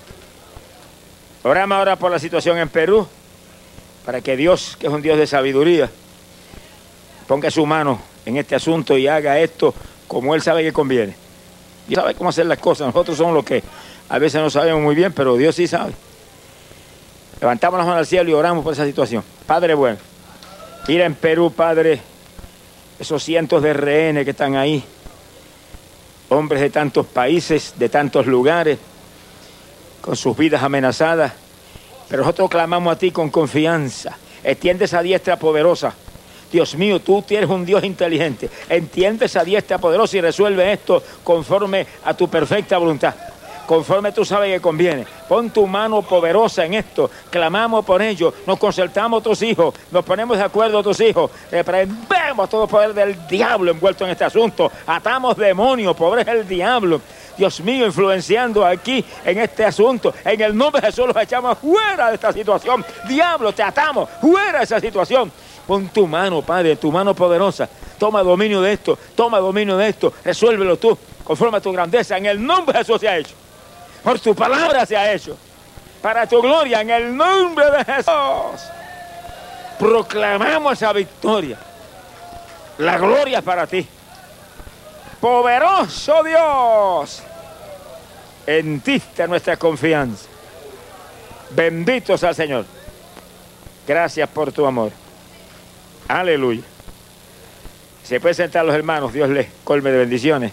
Speaker 1: Oramos ahora por la situación en Perú, para que Dios, que es un Dios de sabiduría, ponga su mano en este asunto y haga esto como Él sabe que conviene. Dios sabe cómo hacer las cosas. Nosotros somos los que a veces no sabemos muy bien, pero Dios sí sabe. Levantamos las manos al cielo y oramos por esa situación. Padre bueno, mira en Perú, Padre, esos cientos de rehenes que están ahí, hombres de tantos países, de tantos lugares, con sus vidas amenazadas, pero nosotros clamamos a ti con confianza. Extiende esa diestra poderosa. Dios mío, tú tienes un Dios inteligente. Entiende esa diestra poderosa y resuelve esto conforme a tu perfecta voluntad. Conforme tú sabes que conviene. Pon tu mano poderosa en esto. Clamamos por ello. Nos concertamos tus hijos. Nos ponemos de acuerdo a tus hijos. Reprendemos todo el poder del diablo envuelto en este asunto. Atamos demonios, pobre es el diablo. Dios mío, influenciando aquí en este asunto. En el nombre de Jesús los echamos fuera de esta situación. Diablo, te atamos fuera de esa situación. Pon tu mano, Padre, tu mano poderosa. Toma dominio de esto. Toma dominio de esto. Resuélvelo tú. Conforme a tu grandeza. En el nombre de Jesús se ha hecho. Por tu palabra se ha hecho. Para tu gloria, en el nombre de Jesús. Proclamamos esa victoria. La gloria es para ti. Poderoso Dios. En ti está nuestra confianza. Bendito sea el Señor. Gracias por tu amor. Aleluya. Se pueden sentar los hermanos. Dios les colme de bendiciones.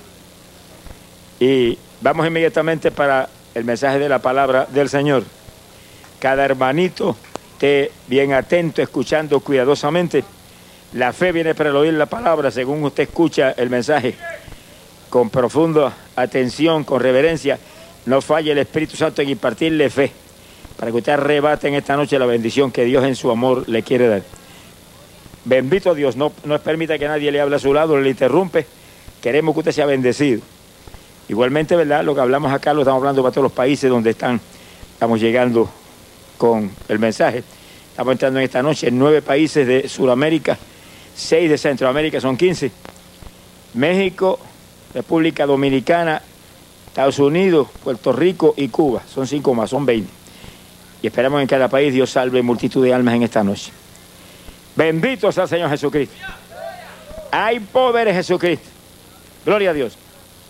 Speaker 1: Y vamos inmediatamente para el mensaje de la palabra del Señor. Cada hermanito esté bien atento, escuchando cuidadosamente. La fe viene para el oír la palabra, según usted escucha el mensaje. Con profunda atención, con reverencia, no falle el Espíritu Santo en impartirle fe, para que usted arrebate en esta noche la bendición que Dios en su amor le quiere dar. Bendito Dios, no, no permita que nadie le hable a su lado, le interrumpe. Queremos que usted sea bendecido. Igualmente, ¿verdad? Lo que hablamos acá lo estamos hablando para todos los países donde están, estamos llegando con el mensaje. Estamos entrando en esta noche en nueve países de Sudamérica, seis de Centroamérica, son quince. México, República Dominicana, Estados Unidos, Puerto Rico y Cuba. Son cinco más, son veinte. Y esperamos que en cada país Dios salve multitud de almas en esta noche. Bendito sea el Señor Jesucristo. Hay poder en Jesucristo. Gloria a Dios.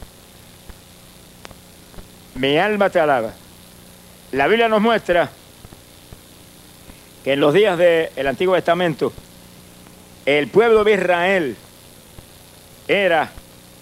Speaker 1: Mi alma te alaba. La Biblia nos muestra que en los días del Antiguo Testamento el pueblo de Israel era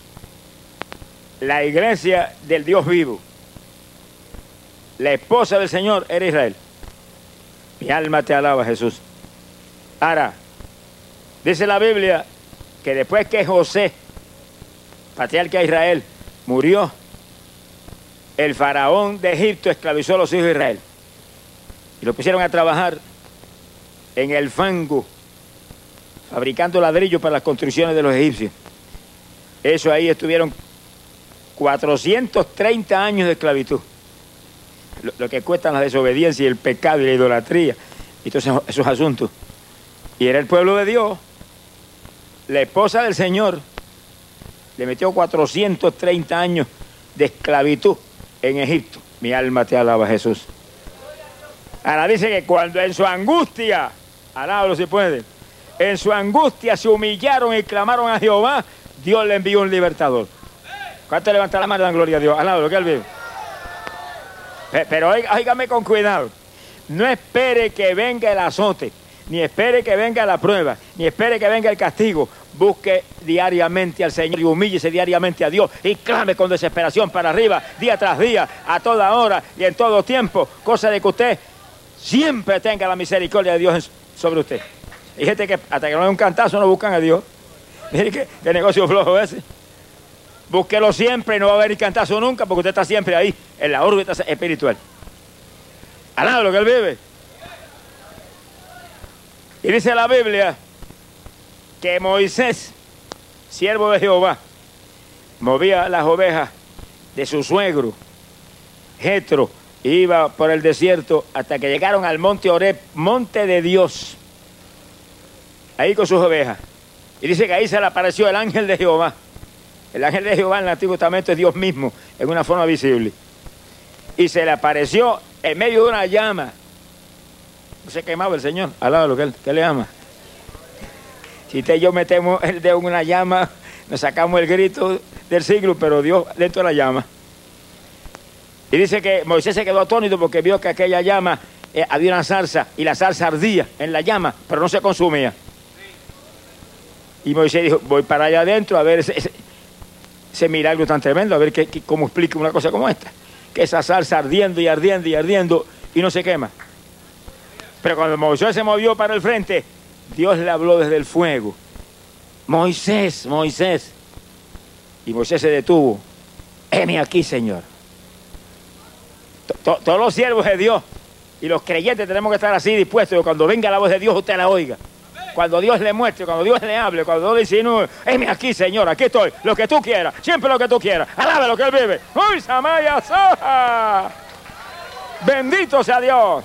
Speaker 1: la iglesia del Dios vivo. La esposa del Señor era Israel. Mi alma te alaba, Jesús. Ahora, dice la Biblia que después que José, patriarca de Israel, murió, el faraón de Egipto esclavizó a los hijos de Israel y los pusieron a trabajar en el fango, fabricando ladrillos para las construcciones de los egipcios. Eso ahí estuvieron cuatrocientos treinta años de esclavitud. Lo, lo que cuestan la desobediencia y el pecado y la idolatría y todos esos, esos asuntos. Y era el pueblo de Dios. La esposa del Señor le metió cuatrocientos treinta años de esclavitud en Egipto. Mi alma te alaba, Jesús. Ahora dice que cuando en su angustia, alábalo si puede, en su angustia se humillaron y clamaron a Jehová, Dios le envió un libertador. ¿Cuánto levanta la mano y dan gloria a Dios? Alábalo, que él vive. Pero óigame con cuidado. No espere que venga el azote, ni espere que venga la prueba, ni espere que venga el castigo. Busque diariamente al Señor y humíllese diariamente a Dios y clame con desesperación para arriba, día tras día, a toda hora y en todo tiempo, cosa de que usted siempre tenga la misericordia de Dios sobre usted. Hay gente que hasta que no hay un cantazo no buscan a Dios. Mire que, que negocio flojo ese. Búsquelo siempre y no va a haber ni cantazo nunca porque usted está siempre ahí, en la órbita espiritual. Alaba lo que él vive. Y dice la Biblia que Moisés, siervo de Jehová, movía las ovejas de su suegro, Jetro, e iba por el desierto hasta que llegaron al monte Oreb, monte de Dios, ahí con sus ovejas. Y dice que ahí se le apareció el ángel de Jehová. El ángel de Jehová en el Antiguo Testamento es Dios mismo, en una forma visible. Y se le apareció en medio de una llama. No se quemaba el Señor, alaba lo que él, que le ama. Si usted y yo metemos el dedo en una llama, nos sacamos el grito del siglo, pero Dios dentro de la llama. Y dice que Moisés se quedó atónito porque vio que aquella llama, eh, había una zarza, y la zarza ardía en la llama, pero no se consumía. Y Moisés dijo, voy para allá adentro a ver ese, ese, ese milagro tan tremendo, a ver qué, qué, cómo explica una cosa como esta. Que esa zarza ardiendo y ardiendo y ardiendo y no se quema. Pero cuando Moisés se movió para el frente, Dios le habló desde el fuego. Moisés, Moisés. Y Moisés se detuvo. Heme aquí, Señor. Todos los siervos de Dios y los creyentes tenemos que estar así dispuestos que cuando venga la voz de Dios usted la oiga. Cuando Dios le muestre, cuando Dios le hable, cuando Dios le insinúe, heme aquí, Señor, aquí estoy, lo que tú quieras, siempre lo que tú quieras, alabe lo que Él vive. ¡Uy, Samaya Soja! Bendito sea Dios.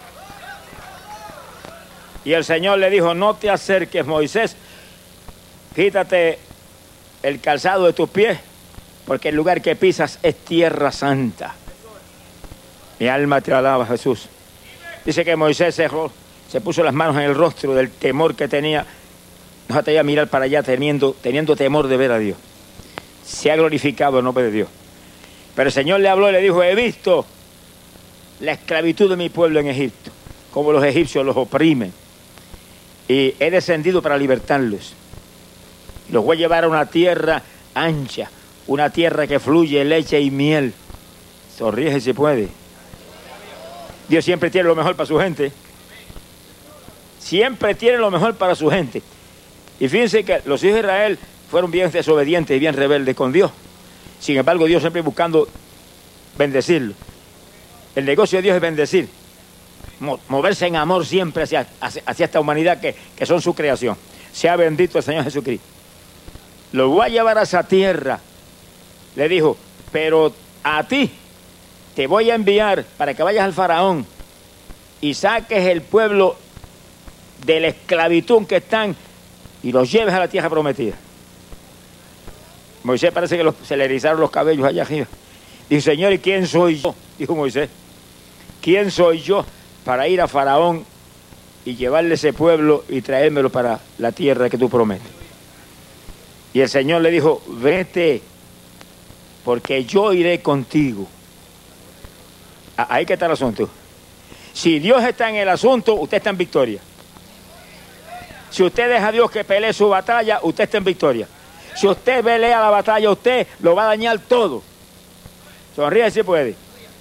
Speaker 1: Y el Señor le dijo, no te acerques, Moisés, quítate el calzado de tus pies, porque el lugar que pisas es tierra santa. Mi alma te alaba, Jesús. Dice que Moisés se, se puso las manos en el rostro del temor que tenía. No se atrevía a mirar para allá teniendo, teniendo temor de ver a Dios. Se ha glorificado el nombre de Dios. Pero el Señor le habló y le dijo, he visto la esclavitud de mi pueblo en Egipto, como los egipcios los oprimen. Y he descendido para libertarlos. Los voy a llevar a una tierra ancha, una tierra que fluye leche y miel. Sonríe si puede. Dios siempre tiene lo mejor para su gente. Siempre tiene lo mejor para su gente. Y fíjense que los hijos de Israel fueron bien desobedientes y bien rebeldes con Dios. Sin embargo, Dios siempre buscando bendecirlo. El negocio de Dios es bendecir. Moverse en amor siempre hacia, hacia, hacia esta humanidad que, que son su creación. Sea bendito el Señor Jesucristo. Lo voy a llevar a esa tierra. Le dijo, pero a ti te voy a enviar para que vayas al faraón y saques el pueblo de la esclavitud en que están y los lleves a la tierra prometida. Moisés parece que los, se le erizaron los cabellos allá arriba. Dijo, Señor, ¿y quién soy yo? Dijo Moisés. ¿Quién soy yo para ir a faraón y llevarle ese pueblo y traérmelo para la tierra que tú prometes? Y el Señor le dijo, vete, porque yo iré contigo. Ahí que está el asunto. Si Dios está en el asunto, usted está en victoria. Si usted deja a Dios que pelee su batalla, usted está en victoria. Si usted pelea la batalla, usted lo va a dañar todo. Sonríe si puede.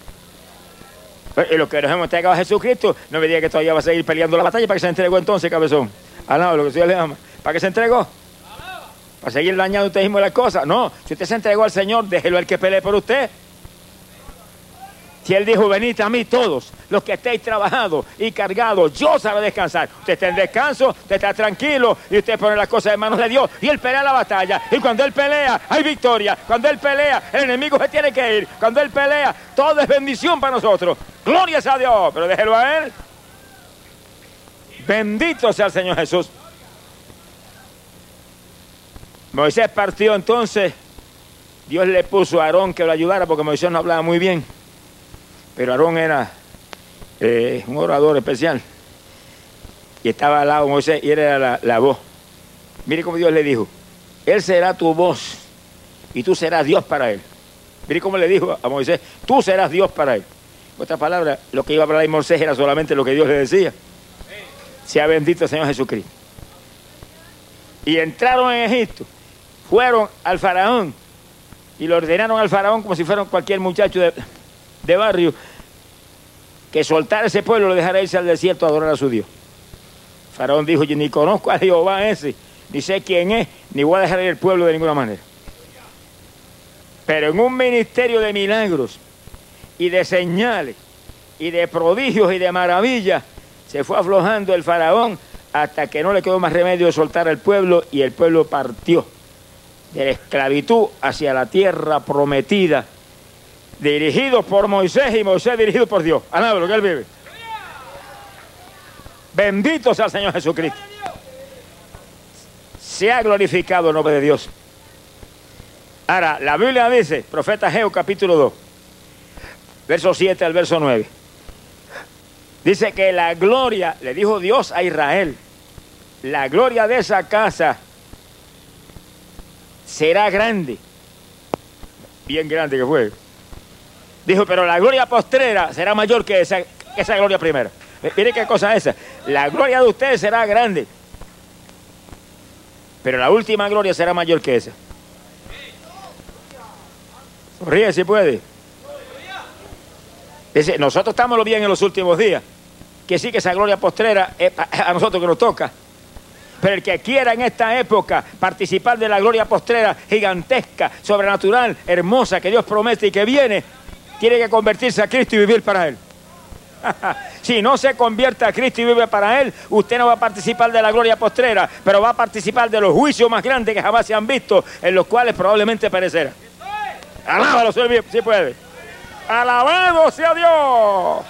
Speaker 1: Y lo que nos hemos entregado a Jesucristo, no me diga que todavía va a seguir peleando la batalla. ¿Para que se entregó entonces, cabezón? Ah, no, lo que Dios le ama. ¿Para qué se entregó? ¿Para seguir dañando usted mismo las cosas? No, si usted se entregó al Señor, déjelo al que pelee por usted. Si Él dijo, venid a mí todos, los que estéis trabajados y cargados, yo os haré descansar. Usted está en descanso, usted está tranquilo y usted pone las cosas en manos de Dios y Él pelea la batalla. Y cuando Él pelea, hay victoria. Cuando Él pelea, el enemigo se tiene que ir. Cuando Él pelea, todo es bendición para nosotros. Gloria a Dios, pero déjelo a Él. Bendito sea el Señor Jesús. Moisés partió entonces. Dios le puso a Aarón que lo ayudara porque Moisés no hablaba muy bien. Pero Aarón era eh, un orador especial. Y estaba al lado de Moisés y él era la, la voz. Mire cómo Dios le dijo. Él será tu voz y tú serás Dios para él. Mire cómo le dijo a Moisés. Tú serás Dios para él. En otras palabras, lo que iba a hablar Moisés era solamente lo que Dios le decía. Sea bendito el Señor Jesucristo. Y entraron en Egipto. Fueron al faraón. Y le ordenaron al faraón como si fuera cualquier muchacho de... de barrio, que soltar ese pueblo, lo dejara irse al desierto a adorar a su Dios. Faraón dijo, yo ni conozco a Jehová ese, ni sé quién es, ni voy a dejar ir el pueblo de ninguna manera. Pero en un ministerio de milagros y de señales y de prodigios y de maravillas, se fue aflojando el faraón hasta que no le quedó más remedio de soltar al pueblo y el pueblo partió de la esclavitud hacia la tierra prometida, dirigido por Moisés y Moisés dirigido por Dios. Alábalo, que Él vive. Bendito sea el Señor Jesucristo. Se ha glorificado el nombre de Dios. Ahora, la Biblia dice, profeta Ageo capítulo dos, verso siete al verso nueve. Dice que la gloria, le dijo Dios a Israel, la gloria de esa casa será grande. Bien grande que fue. Dijo, pero la gloria postrera será mayor que esa, que esa gloria primera. Mire qué cosa es esa. La gloria de ustedes será grande, pero la última gloria será mayor que esa. Sonríe si puede. Dice, nosotros estamos bien en los últimos días. Que sí que esa gloria postrera es a nosotros que nos toca. Pero el que quiera en esta época participar de la gloria postrera gigantesca, sobrenatural, hermosa, que Dios promete y que viene, tiene que convertirse a Cristo y vivir para Él. Si no se convierte a Cristo y vive para Él, usted no va a participar de la gloria postrera, pero va a participar de los juicios más grandes que jamás se han visto, en los cuales probablemente perecerá. Alábalo, si puede. Alabado sea Dios.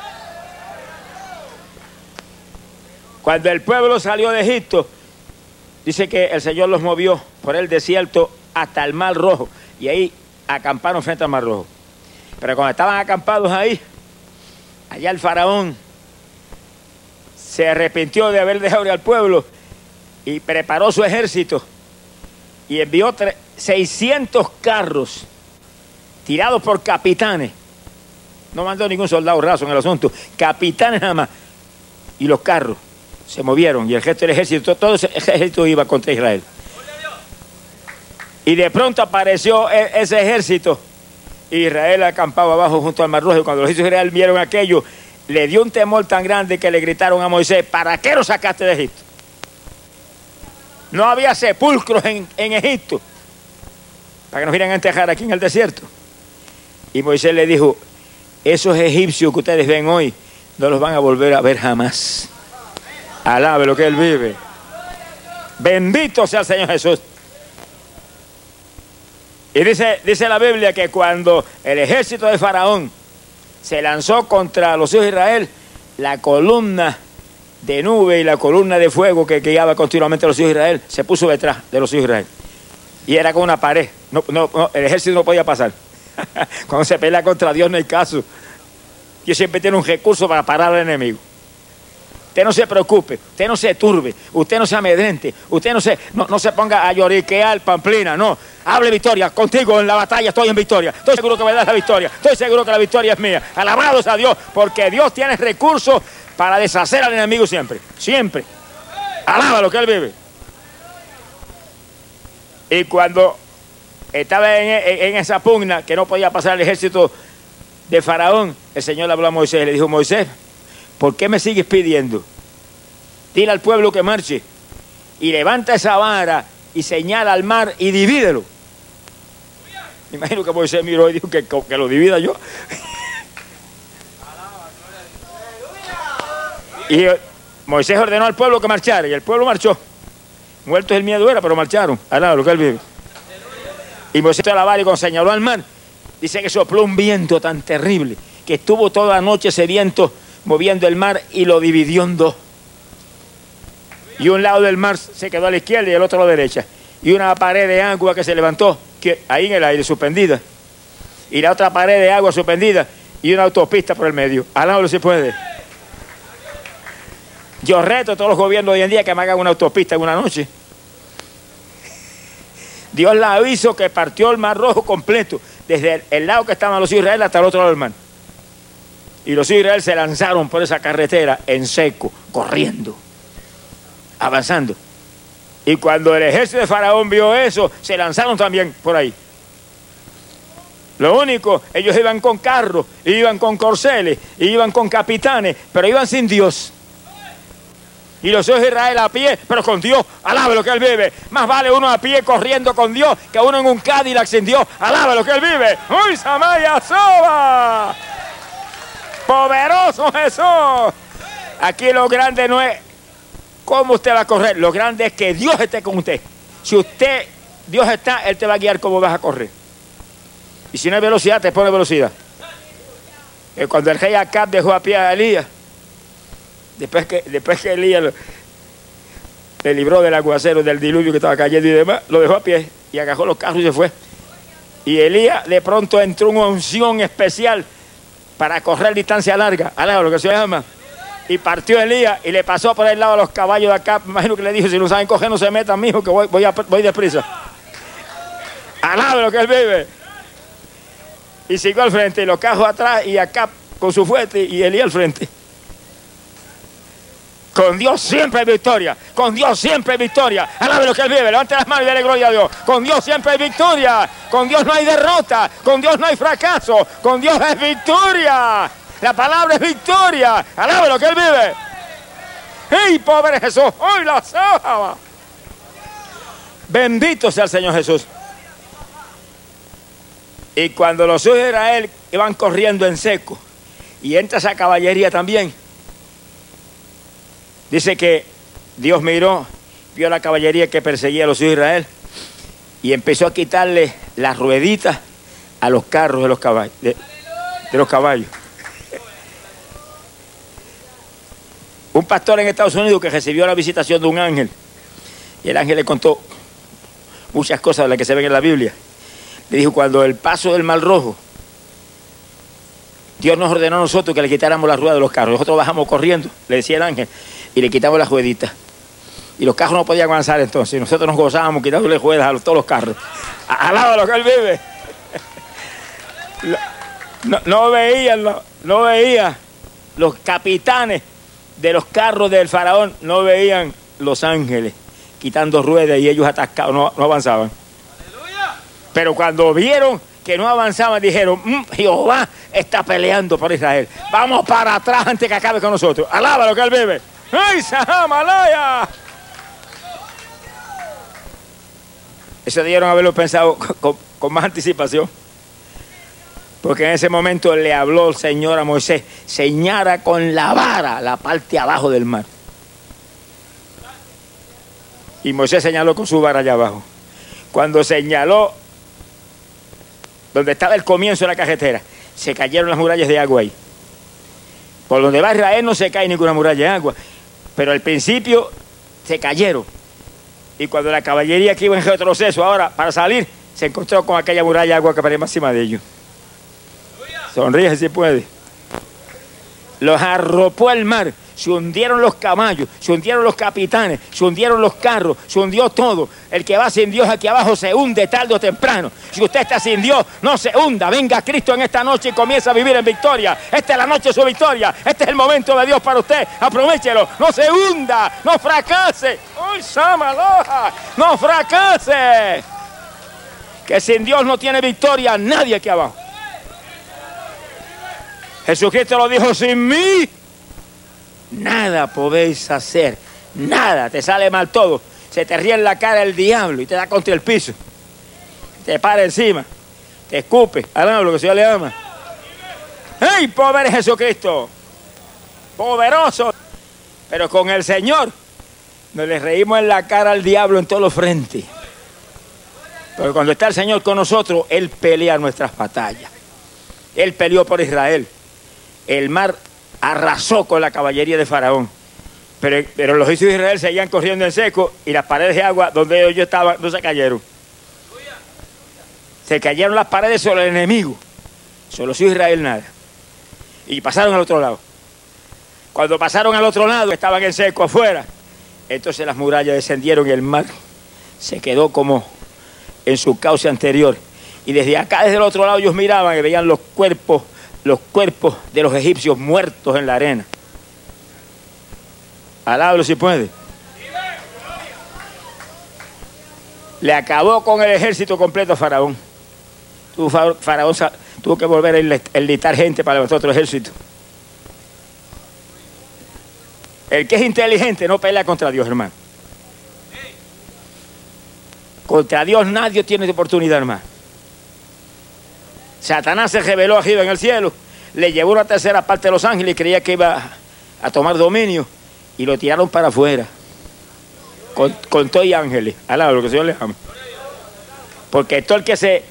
Speaker 1: Cuando el pueblo salió de Egipto, dice que el Señor los movió por el desierto hasta el Mar Rojo. Y ahí acamparon frente al Mar Rojo. Pero cuando estaban acampados ahí, allá el faraón se arrepintió de haber dejado ir al pueblo y preparó su ejército y envió seiscientos carros tirados por capitanes. No mandó ningún soldado raso en el asunto, capitanes nada más. Y los carros se movieron y el resto del ejército, todo ese ejército iba contra Israel. Y de pronto apareció ese ejército. Israel acampaba abajo junto al Mar Rojo. Y cuando los hijos de Israel vieron aquello, le dio un temor tan grande que le gritaron a Moisés, ¿para qué lo sacaste de Egipto? No había sepulcros en, en Egipto para que nos iran a enterrar aquí en el desierto. Y Moisés le dijo, esos egipcios que ustedes ven hoy no los van a volver a ver jamás. Alabe lo que Él vive. Bendito sea el Señor Jesús. Y dice, dice la Biblia que cuando el ejército de Faraón se lanzó contra los hijos de Israel, la columna de nube y la columna de fuego que guiaba continuamente a los hijos de Israel se puso detrás de los hijos de Israel. Y era como una pared. No, no, no, el ejército no podía pasar. Cuando se pelea contra Dios no hay caso. Dios siempre tiene un recurso para parar al enemigo. Usted no se preocupe, usted no se turbe, usted no se amedrente, usted no se, no, no se ponga a lloriquear, pamplina, no. Hable victoria, contigo en la batalla estoy en victoria. Estoy seguro que me das la victoria, estoy seguro que la victoria es mía. Alabados a Dios, porque Dios tiene recursos para deshacer al enemigo siempre, siempre. Alábalo que Él vive. Y cuando estaba en, en, en esa pugna que no podía pasar el ejército de Faraón, el Señor le habló a Moisés y le dijo, Moisés, ¿por qué me sigues pidiendo? Dile al pueblo que marche y levanta esa vara y señala al mar y divídelo. Me imagino que Moisés miró y dijo que, que lo divida yo. Y Moisés ordenó al pueblo que marchara, y el pueblo marchó. Muertos el miedo era, pero marcharon. Alaba lo que él vive. Y Moisés a la vara y cuando señaló al mar, dice que sopló un viento tan terrible que estuvo toda la noche ese viento moviendo el mar y lo dividió en dos. Y un lado del mar se quedó a la izquierda y el otro a la derecha. Y una pared de agua que se levantó que, ahí en el aire, suspendida. Y la otra pared de agua suspendida y una autopista por el medio. Alábalo si puede. Yo reto a todos los gobiernos de hoy en día que me hagan una autopista en una noche. Dios la avisó que partió el Mar Rojo completo, desde el, el lado que estaban los hijos de Israel hasta el otro lado del mar. Y los hijos de Israel se lanzaron por esa carretera en seco, corriendo, avanzando. Y cuando el ejército de Faraón vio eso, se lanzaron también por ahí. Lo único, ellos iban con carros, iban con corceles, iban con capitanes, pero iban sin Dios. Y los hijos de Israel a pie, pero con Dios. Alabe lo que él vive. Más vale uno a pie corriendo con Dios que uno en un Cadillac sin Dios. Alabe lo que él vive. ¡Uy, Samaya Soba! ¡Poderoso Jesús! Aquí lo grande no es cómo usted va a correr. Lo grande es que Dios esté con usted. Si usted, Dios está, Él te va a guiar cómo vas a correr. Y si no hay velocidad, te pone velocidad. Y cuando el rey Acab dejó a pie a Elías, Después que, después que Elías lo, le libró del aguacero, del diluvio que estaba cayendo y demás, lo dejó a pie y agarró los carros y se fue. Y Elías de pronto entró en una unción especial para correr distancia larga, alaba lo que se llama. Y partió Elías y le pasó por el lado a los caballos de acá. Me imagino que le dijo, si no saben coger, no se metan, mijo, que voy, voy, a, voy deprisa. Alaba lo que él vive. Y siguió al frente y los carros atrás y acá con su fuerte y Elías al frente. Con Dios siempre hay victoria. Con Dios siempre hay victoria. Alabe lo que él vive. Levante las manos y dale gloria a Dios. Con Dios siempre hay victoria. Con Dios no hay derrota. Con Dios no hay fracaso. Con Dios es victoria. La palabra es victoria. Alabe lo que él vive. ¡Ey, pobre Jesús! ¡Hoy la sábana! Bendito sea el Señor Jesús. Y cuando los hijos de Israel iban corriendo en seco y entra esa caballería también, dice que Dios miró, vio la caballería que perseguía a los hijos de Israel y empezó a quitarle las rueditas a los carros de los caballos. De, de los caballos. Un pastor en Estados Unidos que recibió la visitación de un ángel y el ángel le contó muchas cosas de las que se ven en la Biblia. Le dijo, cuando el paso del Mar Rojo, Dios nos ordenó a nosotros que le quitáramos las ruedas de los carros. Nosotros bajamos corriendo, le decía el ángel, y le quitamos las rueditas. Y los carros no podían avanzar entonces. Nosotros nos gozábamos quitándole ruedas a los, todos los carros. Alaba lo que él vive. No, no veían, no, no veían los capitanes de los carros del faraón, no veían los ángeles quitando ruedas y ellos atascados, no, no avanzaban. ¡Aleluya! Pero cuando vieron que no avanzaban, dijeron, mmm, Jehová está peleando por Israel. Vamos para atrás antes que acabe con nosotros. Alaba lo que él vive. ¡Ay, Sahamalaya! Eso debieron haberlo pensado con, con, con más anticipación. Porque en ese momento le habló el Señor a Moisés, señala con la vara la parte abajo del mar. Y Moisés señaló con su vara allá abajo. Cuando señaló donde estaba el comienzo de la carretera, se cayeron las murallas de agua ahí. Por donde va Israel no se cae ninguna muralla de agua, pero al principio se cayeron. Y cuando la caballería que iba en retroceso ahora para salir, se encontró con aquella muralla de agua que aparecía encima de ellos. Sonríe si puede. Los arropó el mar, se hundieron los caballos, se hundieron los capitanes, se hundieron los carros, se hundió todo. El que va sin Dios aquí abajo se hunde tarde o temprano. Si usted está sin Dios, no se hunda. Venga a Cristo en esta noche y comienza a vivir en victoria. Esta es la noche de su victoria. Este es el momento de Dios para usted. Aprovéchelo. No se hunda, no fracase. ¡Uy, Samaloja! ¡No fracase! Que sin Dios no tiene victoria nadie aquí abajo. Jesucristo lo dijo, sin mí nada podéis hacer, nada, te sale mal todo, se te ríe en la cara el diablo y te da contra el piso, te para encima, te escupe, alaba lo que Dios le ama. ¡Ey, pobre Jesucristo! Poderoso. Pero con el Señor nos le reímos en la cara al diablo en todos los frentes. Porque cuando está el Señor con nosotros, Él pelea nuestras batallas. Él peleó por Israel. El mar arrasó con la caballería de Faraón. Pero, pero los hijos de Israel seguían corriendo en seco y las paredes de agua donde ellos estaban no se cayeron. Se cayeron las paredes sobre el enemigo. Sobre los hijos de Israel nada. Y pasaron al otro lado. Cuando pasaron al otro lado, estaban en seco afuera. Entonces las murallas descendieron y el mar se quedó como en su cauce anterior. Y desde acá, desde el otro lado, ellos miraban y veían los cuerpos, los cuerpos de los egipcios muertos en la arena. Alábalo si puede. Le acabó con el ejército completo a Faraón. Tuvo, Faraón tuvo que volver a enlistar gente para levantar otro ejército. El que es inteligente no pelea contra Dios, hermano. Contra Dios nadie tiene oportunidad, hermano. Satanás se rebeló arriba en el cielo, le llevó una tercera parte de los ángeles y creía que iba a tomar dominio y lo tiraron para afuera. Con, con todo y ángeles. Alaba lo que el Señor le ama. Porque todo el que se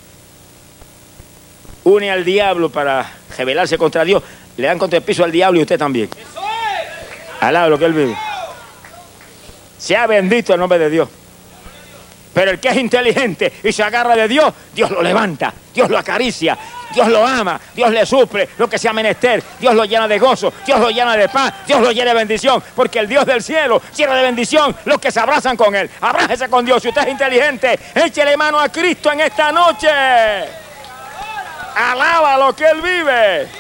Speaker 1: une al diablo para rebelarse contra Dios, le dan contra el piso al diablo y usted también. Alaba lo que él vive. Sea bendito el nombre de Dios. Pero el que es inteligente y se agarra de Dios, Dios lo levanta, Dios lo acaricia, Dios lo ama, Dios le suple lo que sea menester, Dios lo llena de gozo, Dios lo llena de paz, Dios lo llena de bendición, porque el Dios del cielo llena de bendición los que se abrazan con Él. Abrájese con Dios. Si usted es inteligente, échele mano a Cristo en esta noche. Alaba lo que Él vive.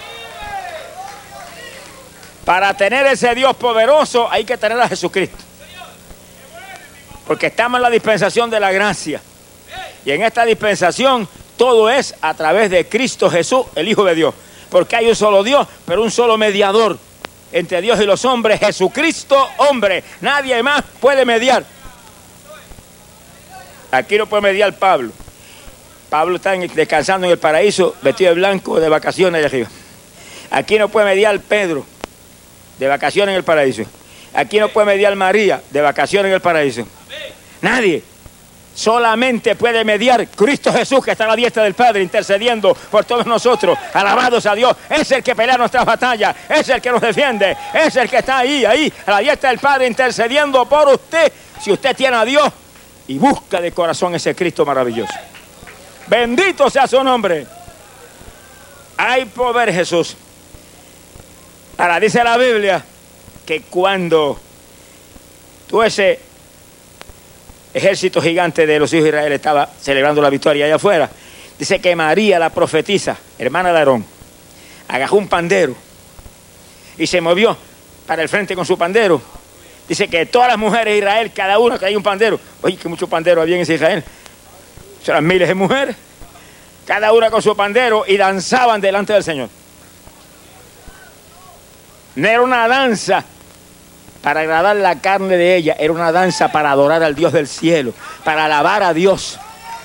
Speaker 1: Para tener ese Dios poderoso hay que tener a Jesucristo. Porque estamos en la dispensación de la gracia. Y en esta dispensación todo es a través de Cristo Jesús, el Hijo de Dios. Porque hay un solo Dios, pero un solo mediador entre Dios y los hombres, Jesucristo, hombre. Nadie más puede mediar. Aquí no puede mediar Pablo. Pablo está descansando en el paraíso, vestido de blanco, de vacaciones allá arriba. Aquí no puede mediar Pedro, de vacaciones en el paraíso. Aquí no puede mediar María, de vacaciones en el paraíso. Nadie. Solamente puede mediar Cristo Jesús, que está a la diestra del Padre, intercediendo por todos nosotros. Alabados a Dios. Es el que pelea nuestras batallas. Es el que nos defiende. Es el que está ahí, ahí, a la diestra del Padre, intercediendo por usted. Si usted tiene a Dios y busca de corazón ese Cristo maravilloso. Bendito sea su nombre. Hay poder, Jesús. Ahora dice la Biblia que cuando tú ese ejército gigante de los hijos de Israel estaba celebrando la victoria allá afuera, dice que María, la profetisa, hermana de Aarón, agarró un pandero y se movió para el frente con su pandero. Dice que todas las mujeres de Israel, cada una traía un pandero. Oye, que muchos panderos había en ese Israel. Eran miles de mujeres, cada una con su pandero, y danzaban delante del Señor. No era una danza para agradar la carne de ella, era una danza para adorar al Dios del cielo, para alabar a Dios.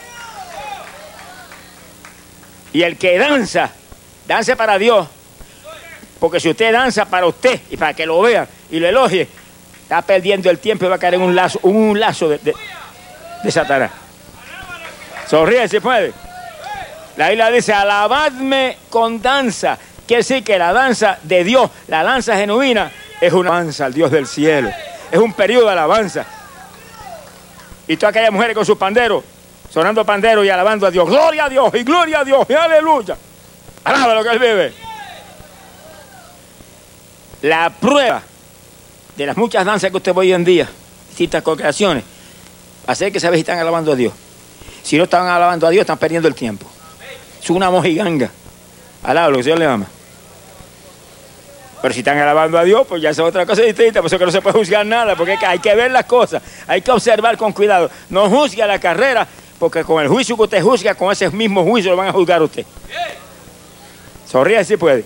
Speaker 1: Y el que danza, dance para Dios, porque si usted danza para usted y para que lo vea y lo elogie, está perdiendo el tiempo y va a caer en un lazo, un lazo de, de, de Satanás. Sonríe si puede. La Biblia dice, alabadme con danza. Quiere decir que la danza de Dios, la danza genuina, es una alabanza al Dios del cielo. Es un periodo de alabanza. Y todas aquellas mujeres con sus panderos, sonando pandero y alabando a Dios. Gloria a Dios y gloria a Dios y aleluya. Alaba lo que Él vive. La prueba de las muchas danzas que usted ve hoy en día, distintas congregaciones, hacer que saber si están alabando a Dios. Si no están alabando a Dios, están perdiendo el tiempo. Es una mojiganga. Alaba lo que el Señor le ama. Pero si están alabando a Dios, pues ya es otra cosa distinta. Por eso que no se puede juzgar nada, porque hay que ver las cosas. Hay que observar con cuidado. No juzgue la carrera, porque con el juicio que usted juzga, con ese mismo juicio lo van a juzgar a usted. Sonríe si puede.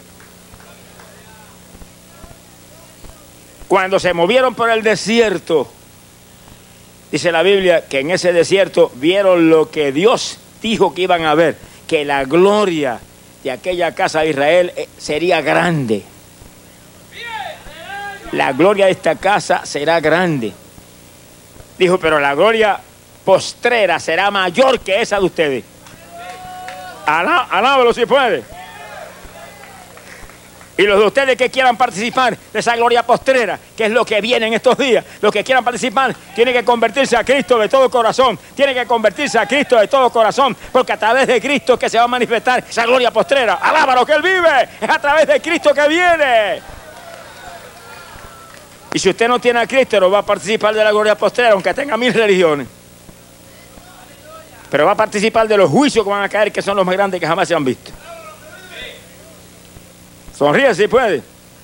Speaker 1: Cuando se movieron por el desierto, dice la Biblia que en ese desierto vieron lo que Dios dijo que iban a ver, que la gloria de aquella casa de Israel sería grande. la gloria de esta casa será grande. Dijo, pero la gloria postrera será mayor que esa de ustedes. Alá, alábalo si puede. Y los de ustedes que quieran participar de esa gloria postrera, que es lo que viene en estos días, los que quieran participar tienen que convertirse a Cristo de todo corazón, tienen que convertirse a Cristo de todo corazón, porque a través de Cristo es que se va a manifestar esa gloria postrera. Alábalo que Él vive, es a través de Cristo que viene. Y si usted no tiene a Cristo, no va a participar de la gloria postrera, aunque tenga mil religiones. Pero va a participar de los juicios que van a caer, que son los más grandes que jamás se han visto. Sonríe si puede.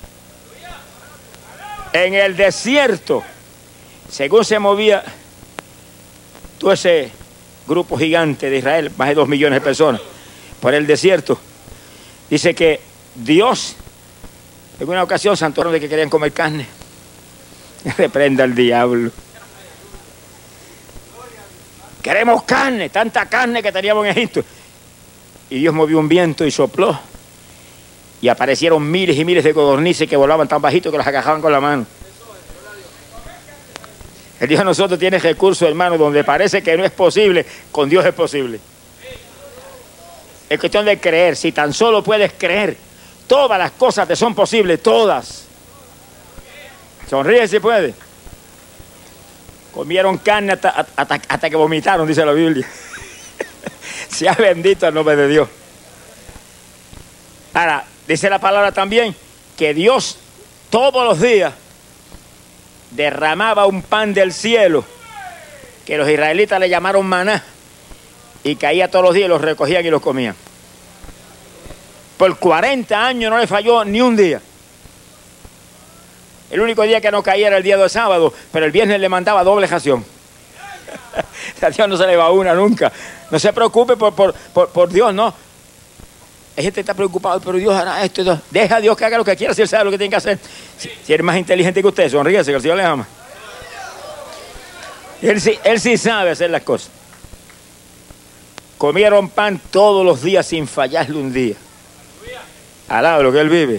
Speaker 1: En el desierto, según se movía todo ese grupo gigante de Israel, más de dos millones de personas, por el desierto, dice que Dios, en una ocasión, se antojaron de que querían comer carne. Reprenda al diablo. Queremos carne, tanta carne que teníamos en Egipto. Y Dios movió un viento y sopló. Y aparecieron miles y miles de codornices que volaban tan bajito que los agarraban con la mano. El Dios de nosotros tiene recursos, hermano, donde parece que no es posible, con Dios es posible. Es cuestión de creer. Si tan solo puedes creer, todas las cosas te son posibles, todas. Sonríe si puede. Comieron carne hasta, hasta, hasta que vomitaron, dice la Biblia. Sea bendito el nombre de Dios. Ahora, dice la palabra también que Dios todos los días derramaba un pan del cielo que los israelitas le llamaron maná y caía todos los días y los recogían y los comían. Por cuarenta años no le falló ni un día. El único día que no caía era el día de sábado, pero el viernes le mandaba doble ración. A Dios no se le va una nunca. No se preocupe por, por, por, por Dios, no. Hay gente que está preocupada, pero Dios hará esto, esto. Deja a Dios que haga lo que quiera, si Él sabe lo que tiene que hacer. Si, si eres más inteligente que usted, sonríese, que el Señor le ama. Él sí, él sí sabe hacer las cosas. Comieron pan todos los días sin fallarle un día. Alaba lo que Él vive.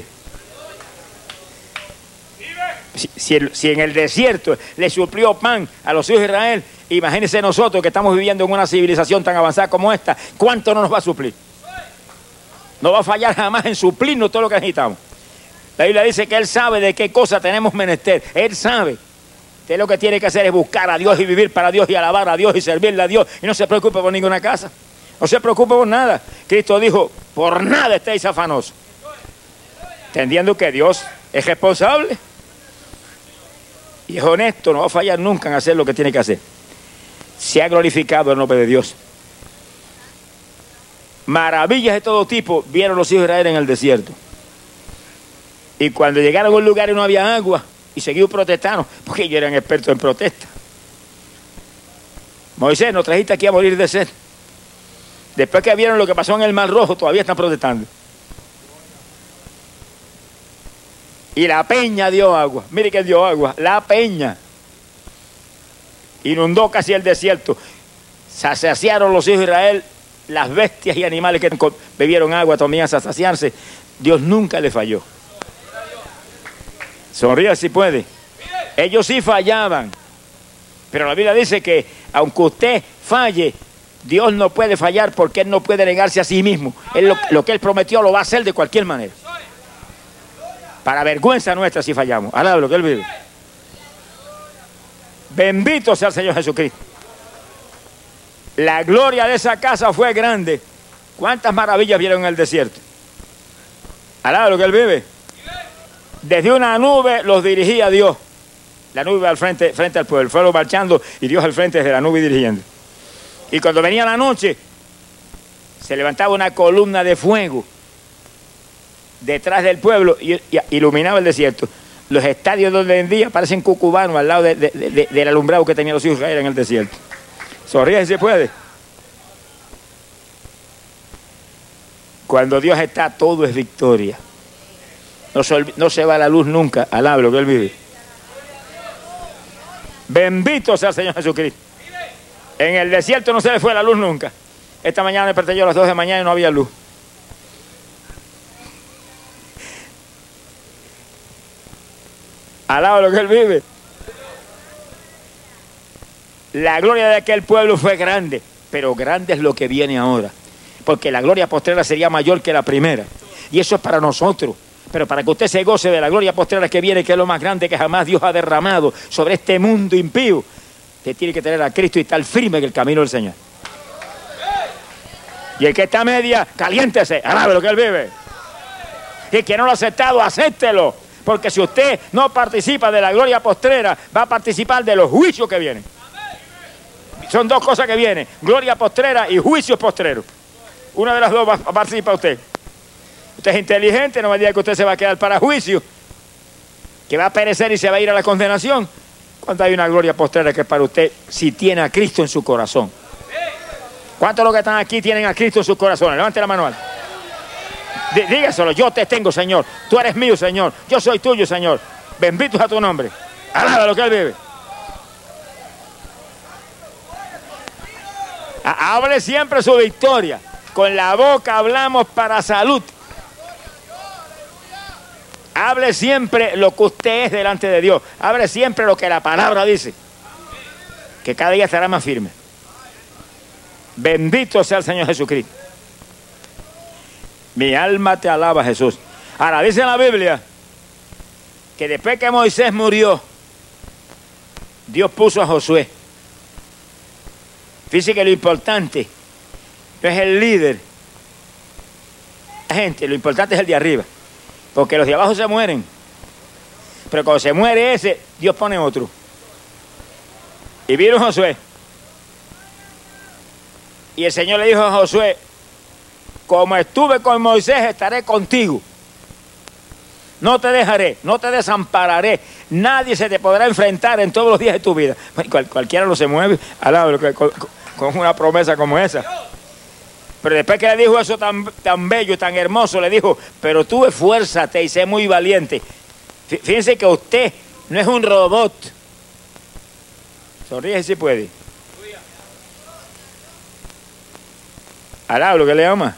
Speaker 1: Si, si, el, si en el desierto le suplió pan a los hijos de Israel, imagínense nosotros que estamos viviendo en una civilización tan avanzada como esta, ¿cuánto no nos va a suplir? No va a fallar jamás en suplirnos todo lo que necesitamos. La Biblia dice que Él sabe de qué cosa tenemos menester. Él sabe. Usted lo que tiene que hacer es buscar a Dios y vivir para Dios y alabar a Dios y servirle a Dios. Y no se preocupe por ninguna casa. No se preocupe por nada. Cristo dijo, por nada estéis afanosos. Entendiendo que Dios es responsable. Y es honesto, no va a fallar nunca en hacer lo que tiene que hacer. Se ha glorificado el nombre de Dios. Maravillas de todo tipo vieron los hijos de Israel en el desierto. Y cuando llegaron a un lugar y no había agua, y seguían protestando, porque ellos eran expertos en protesta. Moisés, nos trajiste aquí a morir de sed. Después que vieron lo que pasó en el Mar Rojo, todavía están protestando. Y la peña dio agua. Mire que dio agua. La peña. Inundó casi el desierto. Se saciaron los hijos de Israel. Las bestias y animales que bebieron agua también a saciarse. Dios nunca le falló. Sonríe si puede. Ellos sí fallaban. Pero la Biblia dice que aunque usted falle, Dios no puede fallar porque Él no puede negarse a sí mismo. Él lo, lo que Él prometió lo va a hacer de cualquier manera. Para vergüenza nuestra si fallamos. Alaba lo que Él vive. Bendito sea el Señor Jesucristo. La gloria de esa casa fue grande. ¿Cuántas maravillas vieron en el desierto? Alaba lo que Él vive. Desde una nube los dirigía Dios. La nube al frente, frente al pueblo. El pueblo marchando y Dios al frente desde la nube dirigiendo. Y cuando venía la noche, se levantaba una columna de fuego detrás del pueblo y, y iluminaba el desierto. Los estadios donde en día parecen cucubanos al lado de, de, de, del alumbrado que tenían los hijos de Israel en el desierto. Sonríe si se puede. Cuando Dios está, todo es victoria. No se, no se va la luz nunca. Alaba lo que Él vive. Bendito sea el Señor Jesucristo. En el desierto no se le fue la luz nunca. Esta mañana me desperté yo a las dos de la mañana y no había luz. Alaba lo que él vive. La gloria de aquel pueblo fue grande, pero grande es lo que viene ahora. Porque la gloria postrera sería mayor que la primera. Y eso es para nosotros. Pero para que usted se goce de la gloria postrera que viene, que es lo más grande que jamás Dios ha derramado sobre este mundo impío, usted tiene que tener a Cristo y estar firme en el camino del Señor. Y el que está a media, caliéntese, alabe lo que él vive. Y el que no lo ha aceptado, acéptelo. Porque si usted no participa de la gloria postrera, va a participar de los juicios que vienen. Son dos cosas que vienen, gloria postrera y juicios postreros. Una de las dos va a participar usted. Usted es inteligente, no me diga que usted se va a quedar para juicio, que va a perecer y se va a ir a la condenación, cuando hay una gloria postrera que es para usted si tiene a Cristo en su corazón. ¿Cuántos de los que están aquí tienen a Cristo en sus corazones? Levante la mano. Dígaselo, yo te tengo, Señor. Tú eres mío, Señor. Yo soy tuyo, Señor. Bendito a tu nombre. Alaba lo que él vive. Hable siempre su victoria. Con la boca hablamos para salud. Hable siempre lo que usted es delante de Dios. Hable siempre lo que la palabra dice. Que cada día estará más firme. Bendito sea el Señor Jesucristo. Mi alma te alaba, Jesús. Ahora dice en la Biblia que después que Moisés murió, Dios puso a Josué. Fíjese que lo importante no es el líder. La gente, lo importante es el de arriba. Porque los de abajo se mueren. Pero cuando se muere ese, Dios pone otro. Y vino Josué. Y el Señor le dijo a Josué, como estuve con Moisés, estaré contigo. No te dejaré, no te desampararé. Nadie se te podrá enfrentar en todos los días de tu vida. Cual, cualquiera no se mueve al lado con, con una promesa como esa. Pero después que le dijo eso tan, tan bello, tan hermoso, le dijo, pero tú esfuérzate y sé muy valiente. Fíjense que usted no es un robot. Sonríe si puede. Alaba lo que le ama.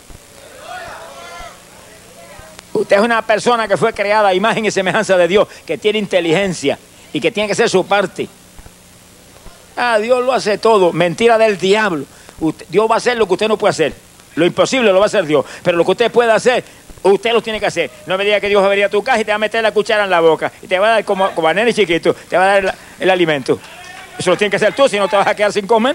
Speaker 1: Usted es una persona que fue creada a imagen y semejanza de Dios, que tiene inteligencia y que tiene que hacer su parte. Ah, Dios lo hace todo. Mentira del diablo. Usted, Dios va a hacer lo que usted no puede hacer. Lo imposible lo va a hacer Dios. Pero lo que usted puede hacer, usted lo tiene que hacer. No me diga que Dios va a venir a tu casa y te va a meter la cuchara en la boca. Y te va a dar como, como a nene chiquito, te va a dar el, el alimento. Eso lo tienes que hacer tú, si no te vas a quedar sin comer.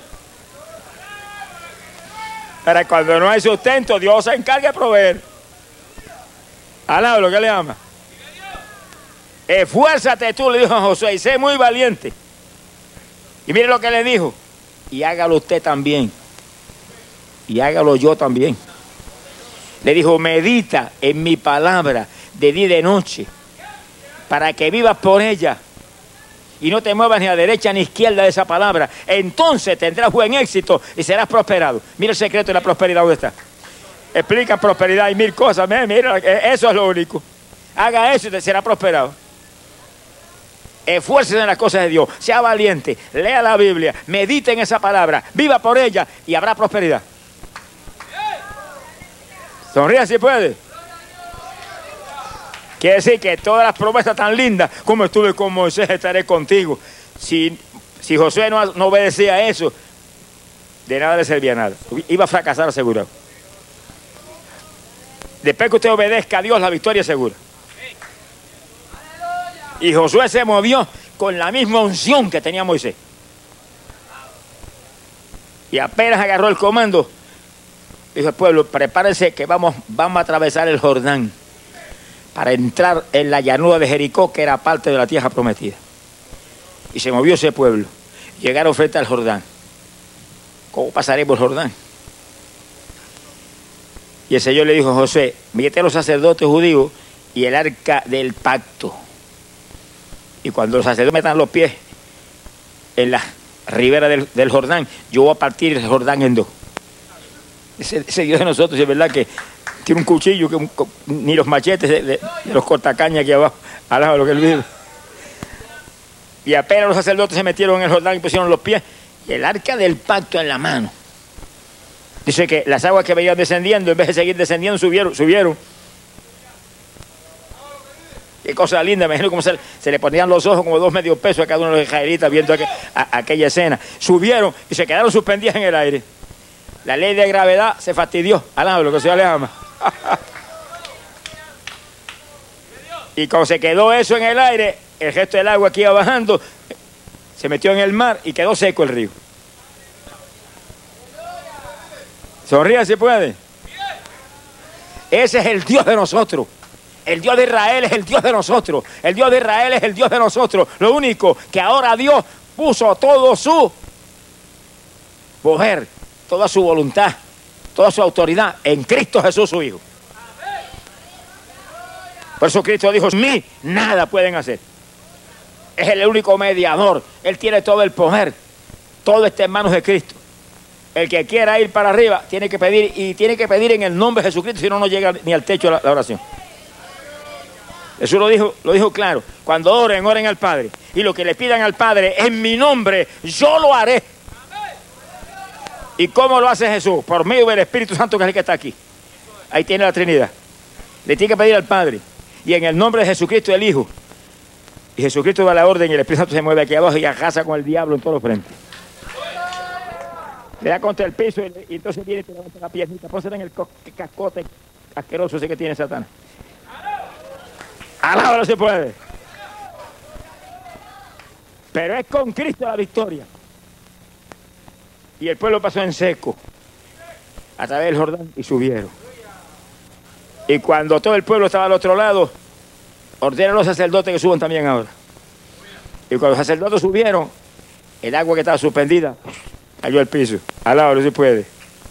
Speaker 1: Para cuando no hay sustento, Dios se encarga de proveer. Alaba lo que le ama. Esfuérzate tú, le dijo a Josué, y sé muy valiente. Y mire lo que le dijo. Y hágalo usted también. Y hágalo yo también. Le dijo, medita en mi palabra de día y de noche, para que vivas por ella y no te muevas ni a derecha ni a izquierda de esa palabra. Entonces tendrás buen éxito y serás prosperado. Mira el secreto de la prosperidad, ¿dónde está? Explican prosperidad y mil cosas. Mira, eso es lo único. Haga eso y te será prosperado. Esfuércese en las cosas de Dios. Sea valiente. Lea la Biblia. Medite en esa palabra. Viva por ella y habrá prosperidad. Sonríe si puede. Quiere decir que todas las promesas tan lindas, como estuve con Moisés, estaré contigo. Si, si Josué no, no obedecía a eso, de nada le servía nada. Iba a fracasar asegurado. Después que usted obedezca a Dios, la victoria es segura. Y Josué se movió con la misma unción que tenía Moisés. Y apenas agarró el comando, dijo al pueblo, prepárense que vamos, vamos a atravesar el Jordán para entrar en la llanura de Jericó, que era parte de la tierra prometida. Y se movió ese pueblo. Llegaron frente al Jordán. ¿Cómo pasaremos el Jordán? Y el Señor le dijo a Josué, mete a los sacerdotes judíos y el arca del pacto. Y cuando los sacerdotes metan los pies en la ribera del, del Jordán, yo voy a partir el Jordán en dos. Ese, ese Dios de nosotros, es verdad que tiene un cuchillo que un, ni los machetes de, de, de los cortacañas aquí abajo, al lado de lo que él vive. Y apenas los sacerdotes se metieron en el Jordán y pusieron los pies y el arca del pacto en la mano. Dice que las aguas que venían descendiendo, en vez de seguir descendiendo, subieron, subieron. Qué cosa linda, me imagino cómo se, se le ponían los ojos como dos medio pesos a cada uno de los israelitas viendo aqu, a, aquella escena. Subieron y se quedaron suspendidas en el aire. La ley de gravedad se fastidió. Alaba lo que el Señor le ama. Y cuando se quedó eso en el aire, el resto del agua que iba bajando se metió en el mar y quedó seco el río. Sonría si puede. Ese es el Dios de nosotros. El Dios de Israel es el Dios de nosotros. El Dios de Israel es el Dios de nosotros. Lo único que ahora Dios puso todo su poder, toda su voluntad, toda su autoridad en Cristo Jesús su Hijo. Por eso Cristo dijo, sin mí nada pueden hacer. Es el único mediador. Él tiene todo el poder. Todo está en manos de Cristo. El que quiera ir para arriba tiene que pedir, y tiene que pedir en el nombre de Jesucristo, si no, no llega ni al techo de la, la oración. Jesús lo dijo, lo dijo claro. Cuando oren, oren al Padre. Y lo que le pidan al Padre en mi nombre, yo lo haré. ¿Y cómo lo hace Jesús? Por medio del Espíritu Santo, que es el que está aquí. Ahí tiene la Trinidad. Le tiene que pedir al Padre. Y en el nombre de Jesucristo el Hijo. Y Jesucristo da la orden y el Espíritu Santo se mueve aquí abajo y arrasa con el diablo en todos los frentes. Le da contra el piso y, y entonces viene y te levanta la piernita. Pónsela en el cascote asqueroso ese que tiene Satanás. Alábalo se puede. Pero es con Cristo la victoria. Y el pueblo pasó en seco a través del Jordán y subieron. Y cuando todo el pueblo estaba al otro lado, ordenan a los sacerdotes que suban también ahora. Y cuando los sacerdotes subieron, el agua que estaba suspendida cayó al piso. Alábalo se puede.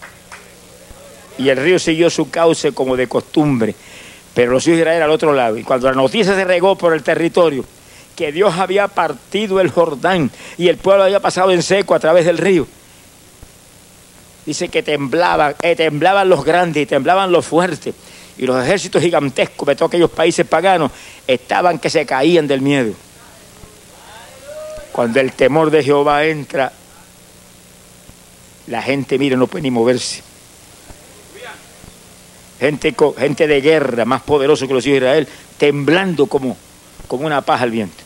Speaker 1: Y el río siguió su cauce como de costumbre. Pero los hijos de Israel al otro lado. Y cuando la noticia se regó por el territorio, que Dios había partido el Jordán y el pueblo había pasado en seco a través del río, dice que temblaban, eh, temblaban los grandes y temblaban los fuertes. Y los ejércitos gigantescos de todos aquellos países paganos estaban que se caían del miedo. Cuando el temor de Jehová entra, la gente, mire, no puede ni moverse. Gente, gente de guerra, más poderoso que los hijos de Israel, temblando como, como una paja al viento.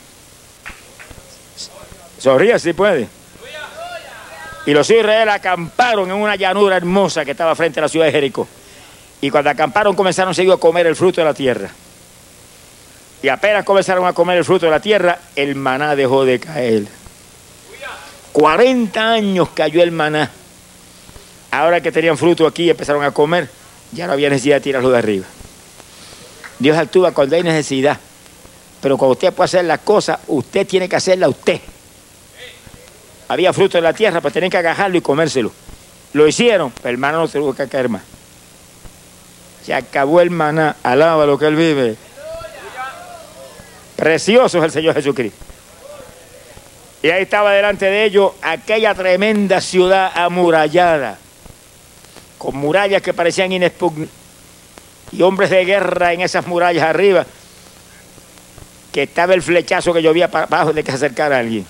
Speaker 1: Sonría si puede. Y los hijos de Israel acamparon en una llanura hermosa que estaba frente a la ciudad de Jericó. Y cuando acamparon comenzaron seguido a comer el fruto de la tierra. Y apenas comenzaron a comer el fruto de la tierra, el maná dejó de caer. cuarenta años cayó el maná. Ahora que tenían fruto aquí y empezaron a comer, ya no había necesidad de tirarlo de arriba. Dios actúa cuando hay necesidad. Pero cuando usted puede hacer las cosas, usted tiene que hacerla usted. Había fruto en la tierra, pues tenían que agarrarlo y comérselo. Lo hicieron, pero el maná no tuvo que caer más. Se acabó el maná. Alaba lo que Él vive. Precioso es el Señor Jesucristo. Y ahí estaba delante de ellos aquella tremenda ciudad amurallada, con murallas que parecían inexpugnables, y hombres de guerra en esas murallas arriba, que estaba el flechazo que llovía para abajo de que se acercara a alguien.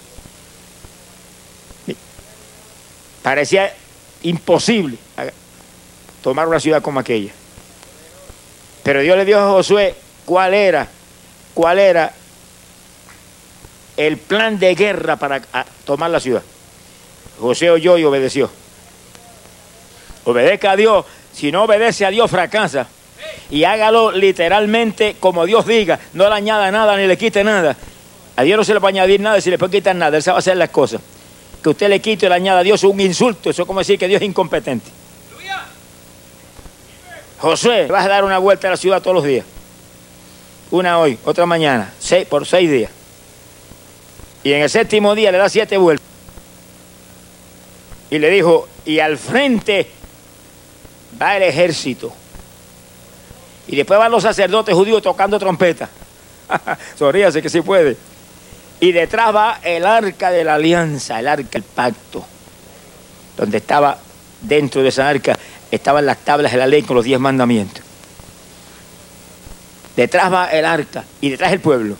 Speaker 1: Parecía imposible tomar una ciudad como aquella. Pero Dios le dijo a Josué cuál era, cuál era el plan de guerra para tomar la ciudad. Josué oyó y obedeció. Obedezca a Dios. Si no obedece a Dios, fracasa. Y hágalo literalmente como Dios diga. No le añada nada ni le quite nada. A Dios no se le puede añadir nada y se le puede quitar nada. Él sabe hacer las cosas. Que usted le quite y le añada a Dios es un insulto. Eso es como decir que Dios es incompetente. Josué, vas a dar una vuelta a la ciudad todos los días. Una hoy, otra mañana, seis, por seis días. Y en el séptimo día le da siete vueltas. Y le dijo, y al frente va el ejército. Y después van los sacerdotes judíos tocando trompeta. Sonríase que sí puede. Y detrás va el arca de la alianza, el arca del pacto. Donde estaba, dentro de esa arca, estaban las tablas de la ley con los diez mandamientos. Detrás va el arca y detrás el pueblo.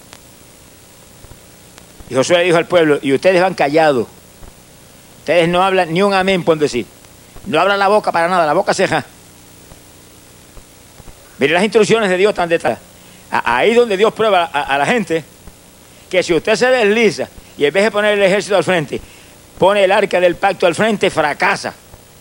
Speaker 1: Y Josué le dijo al pueblo, y ustedes van callados. Ustedes no hablan ni un amén por decir. No abran la boca para nada, la boca ceja. Miren las instrucciones de Dios están detrás. Ahí donde Dios prueba a, a la gente que si usted se desliza y en vez de poner el ejército al frente, pone el arca del pacto al frente, fracasa.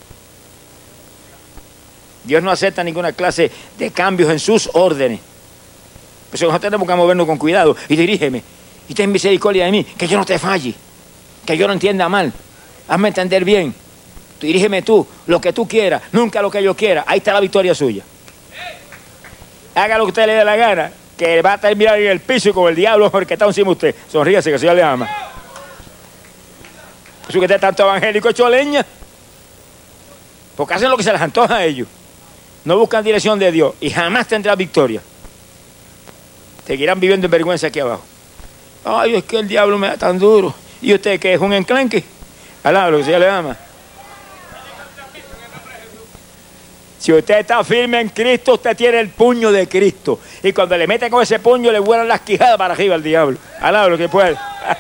Speaker 1: Dios no acepta ninguna clase de cambios en sus órdenes. Por eso nosotros tenemos que movernos con cuidado. Y dirígeme, y ten misericordia de mí, que yo no te falle, que yo no entienda mal. Hazme entender bien. Tú, dirígeme tú, lo que tú quieras, nunca lo que yo quiera. Ahí está la victoria suya. Haga lo que usted le dé la gana, que va a terminar en el piso y con el diablo porque está encima de usted. Sonríase, que el Señor le ama. Por eso que usted es tanto evangélico hecho leña. Porque hacen lo que se les antoja a ellos. No buscan dirección de Dios y jamás tendrán victoria. Seguirán viviendo en vergüenza aquí abajo. Ay, es que el diablo me da tan duro. ¿Y usted qué es un enclenque? Alaba lo que el Señor le ama. Si usted está firme en Cristo, usted tiene el puño de Cristo. Y cuando le meten con ese puño, le vuelan las quijadas para arriba al diablo. Alaba lo que puede.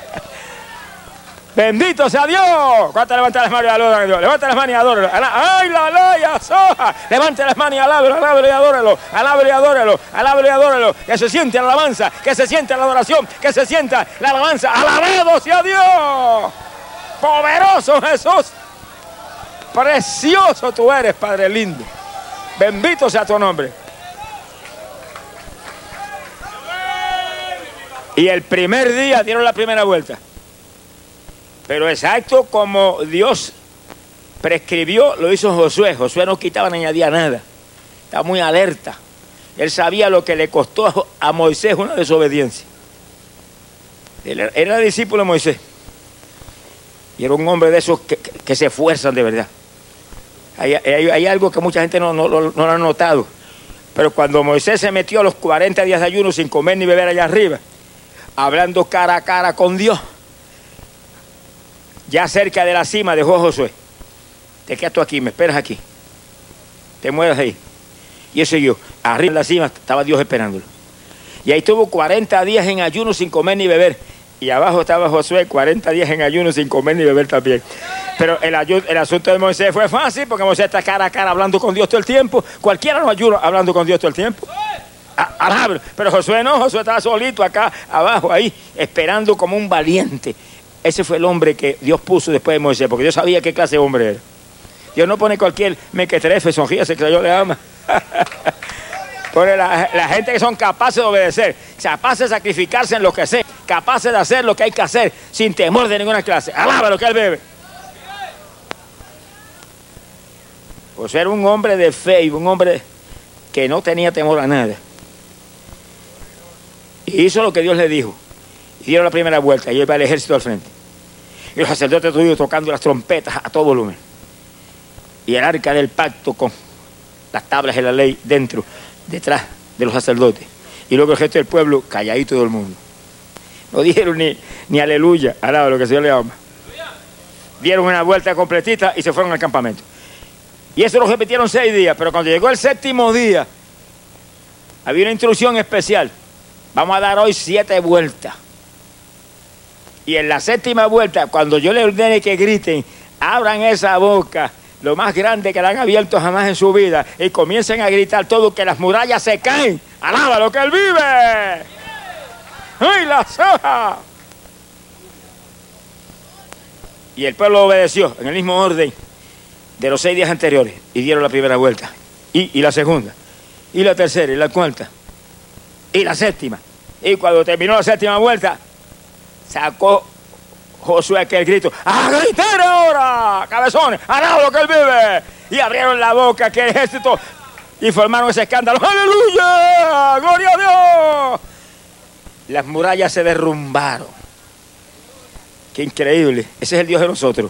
Speaker 1: Bendito sea Dios. ¿Cuánto levanta las manos y adoran a Dios? Levanta las manos y adóralo. ¡Ay, la loya, soja! Levanta las manos y alábelo, alábelo y adóralo. Alábelo y adóralo. Alábelo y adóralo. Que se siente la alabanza, que se siente la adoración, que se sienta la alabanza. ¡Alabado sea Dios! ¡Poderoso Jesús! Precioso tú eres, Padre lindo. Bendito sea tu nombre. Y el primer día dieron la primera vuelta. Pero exacto como Dios prescribió, lo hizo Josué. Josué no quitaba ni añadía nada. Estaba muy alerta. Él sabía lo que le costó a Moisés una desobediencia. Él era discípulo de Moisés. Y era un hombre de esos que, que, que se esfuerzan de verdad. Hay, hay, hay algo que mucha gente no, no, no, no lo ha notado. Pero cuando Moisés se metió a los cuarenta días de ayuno sin comer ni beber allá arriba, hablando cara a cara con Dios, ya cerca de la cima dejó a Josué. Te quedas tú aquí, me esperas aquí. Te mueres ahí. Y él siguió. Arriba en la cima estaba Dios esperándolo. Y ahí estuvo cuarenta días en ayuno sin comer ni beber. Y abajo estaba Josué, cuarenta días en ayuno sin comer ni beber también. Pero el, el asunto de Moisés fue fácil, porque Moisés está cara a cara hablando con Dios todo el tiempo. Cualquiera no ayuda hablando con Dios todo el tiempo. A, a, pero Josué no, Josué estaba solito acá abajo, ahí, esperando como un valiente. Ese fue el hombre que Dios puso después de Moisés, porque Dios sabía qué clase de hombre era. Dios no pone cualquier mequetrefe, sonríase, que Dios le ama. Pone la, la gente que son capaces de obedecer, capaces de sacrificarse en lo que sea, capaces de hacer lo que hay que hacer, sin temor de ninguna clase. Alaba lo que él bebe. Pues era un hombre de fe y un hombre que no tenía temor a nada. Y hizo lo que Dios le dijo. Y dieron la primera vuelta y iba el ejército al frente. Y los sacerdotes estuvieron tocando las trompetas a todo volumen. Y el arca del pacto con las tablas de la ley dentro, detrás de los sacerdotes. Y luego el resto del pueblo calladito todo el mundo. No dijeron ni, ni aleluya, alaba lo que el Señor le ama. Dieron una vuelta completita y se fueron al campamento. Y eso lo repitieron seis días, pero cuando llegó el séptimo día, había una instrucción especial. Vamos a dar hoy siete vueltas. Y en la séptima vuelta, cuando yo les ordene que griten, abran esa boca, lo más grande que la han abierto jamás en su vida, y comiencen a gritar todo, que las murallas se caen. ¡Alaba lo que él vive! ¡Ay, la soja! Y el pueblo obedeció en el mismo orden de los seis días anteriores, y dieron la primera vuelta, y, y la segunda, y la tercera, y la cuarta, y la séptima. Y cuando terminó la séptima vuelta, sacó Josué aquel grito: ¡a gritar ahora, cabezones! ¡Alaba lo que él vive! Y abrieron la boca aquel ejército y formaron ese escándalo. ¡Aleluya! ¡Gloria a Dios! Las murallas se derrumbaron. ¡Qué increíble! Ese es el Dios de nosotros.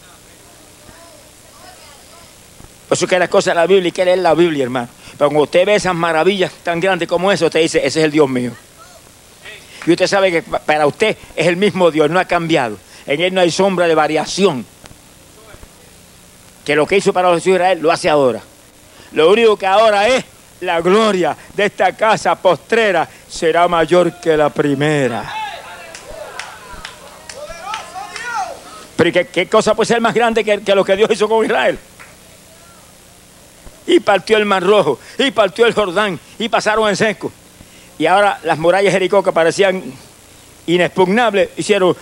Speaker 1: Por eso que las cosas de la Biblia, y que leer la Biblia, hermano. Pero cuando usted ve esas maravillas tan grandes como eso, usted dice: ese es el Dios mío. Y usted sabe que para usted es el mismo Dios, no ha cambiado. En él no hay sombra de variación. Que lo que hizo para los hijos de Israel lo hace ahora. Lo único que ahora es la gloria de esta casa postrera será mayor que la primera. Pero ¿qué, qué cosa puede ser más grande que, que lo que Dios hizo con Israel? Y partió el Mar Rojo, y partió el Jordán, y pasaron en seco. Y ahora las murallas de Jericó, que parecían inexpugnables, hicieron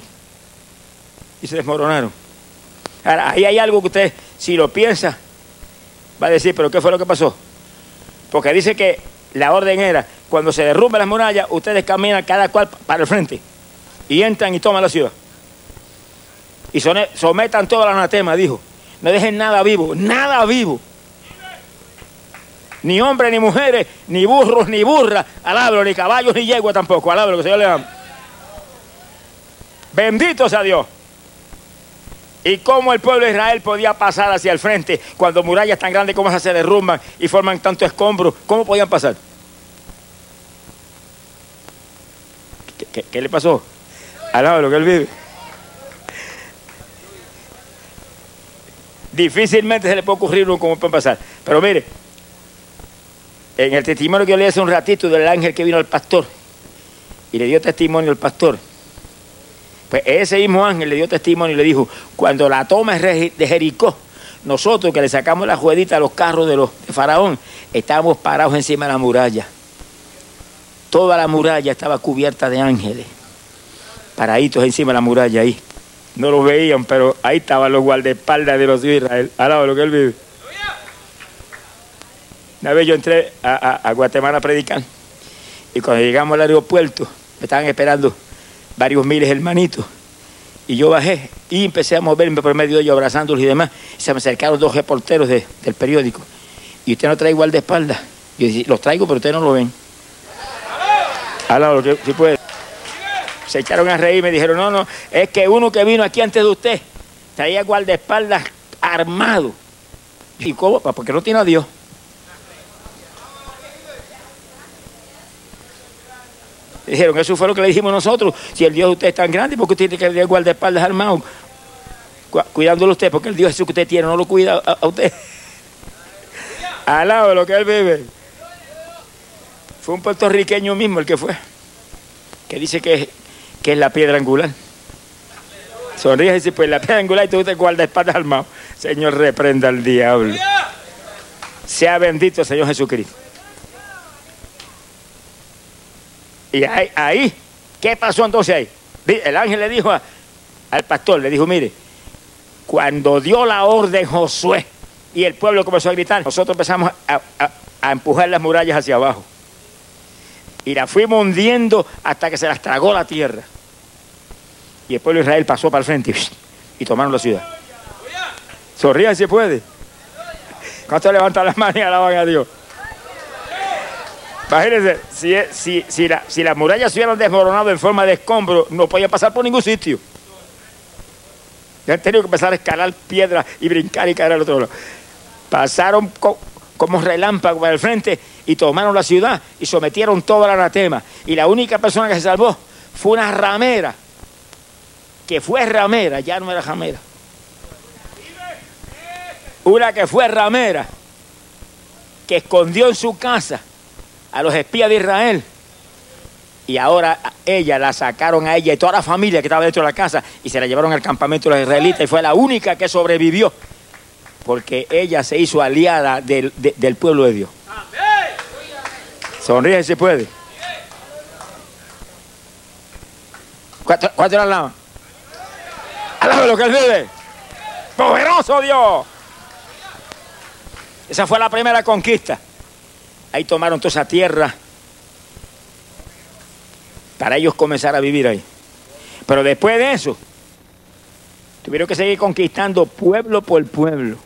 Speaker 1: y se desmoronaron. Ahora, ahí hay algo que usted, si lo piensa, va a decir, pero ¿qué fue lo que pasó? Porque dice que la orden era, cuando se derrumben las murallas, ustedes caminan cada cual para el frente y entran y toman la ciudad. Y sometan todo al anatema, dijo. No dejen nada vivo, nada vivo. Ni hombres, ni mujeres, ni burros, ni burras, alabro, ni caballos, ni yegua tampoco, alabro, que el Señor le ama. Bendito sea Dios. Y cómo el pueblo de Israel podía pasar hacia el frente cuando murallas tan grandes como esas se derrumban y forman tanto escombro. ¿Cómo podían pasar? ¿Qué, qué, qué le pasó? Alabro, que él vive. Difícilmente se le puede ocurrir uno cómo puede pasar. Pero mire, en el testimonio que yo leí hace un ratito del ángel que vino al pastor y le dio testimonio al pastor, pues ese mismo ángel le dio testimonio y le dijo, cuando la toma de Jericó, nosotros que le sacamos la juedita a los carros de los de Faraón, estábamos parados encima de la muralla. Toda la muralla estaba cubierta de ángeles, paraditos encima de la muralla ahí. No los veían, pero ahí estaban los guardaespaldas de los de Israel. Alaba lo que él vive. Una vez yo entré a, a, a Guatemala a predicar y cuando llegamos al aeropuerto me estaban esperando varios miles hermanitos y yo bajé y empecé a moverme por medio de ellos abrazándolos y demás y se me acercaron dos reporteros de, del periódico y usted no trae guardaespaldas. Yo dije, los traigo pero ustedes no lo ven. Alaba lo que si puede. Se echaron a reír y me dijeron, no, no, es que uno que vino aquí antes de usted traía guardaespaldas armado. ¿Y cómo? Porque no tiene a Dios. Dijeron, eso fue lo que le dijimos nosotros. Si el Dios de usted es tan grande, ¿por qué usted tiene que tener guardaespaldas armados? Cuidándolo usted, porque el Dios Jesús que usted tiene no lo cuida a, a usted. Al lado de lo que él vive. Fue un puertorriqueño mismo el que fue, que dice que, que es la piedra angular. Sonríe y dice, pues la piedra angular y tú te guardaespaldas armado. Señor, reprenda al diablo. Sea bendito el Señor Jesucristo. Y ahí, ahí, ¿qué pasó entonces ahí? El ángel le dijo a, al pastor, le dijo, mire, cuando dio la orden Josué y el pueblo comenzó a gritar, nosotros empezamos a, a, a empujar las murallas hacia abajo. Y las fuimos hundiendo hasta que se las tragó la tierra. Y el pueblo de Israel pasó para el frente y, y tomaron la ciudad. Sonrían si puede. ¿Cuántos levantan las manos y alaban a Dios? Imagínense, si, si, si, la, si las murallas se hubieran desmoronado en forma de escombro, no podían pasar por ningún sitio. Ya han tenido que empezar a escalar piedras y brincar y caer al otro lado. Pasaron co, como relámpagos para el frente y tomaron la ciudad y sometieron todo el anatema. Y la única persona que se salvó fue una ramera, que fue ramera, ya no era ramera. Una que fue ramera, que escondió en su casa a los espías de Israel y ahora ella la sacaron a ella y toda la familia que estaba dentro de la casa y se la llevaron al campamento de los israelitas y fue la única que sobrevivió porque ella se hizo aliada del, de, del pueblo de Dios. Sonríe si puede. ¿Cuánto, cuánto la alaban? Alaba lo que él vive. Poderoso Dios. Esa fue la primera conquista. Ahí tomaron toda esa tierra para ellos comenzar a vivir ahí. Pero después de eso, tuvieron que seguir conquistando pueblo por pueblo.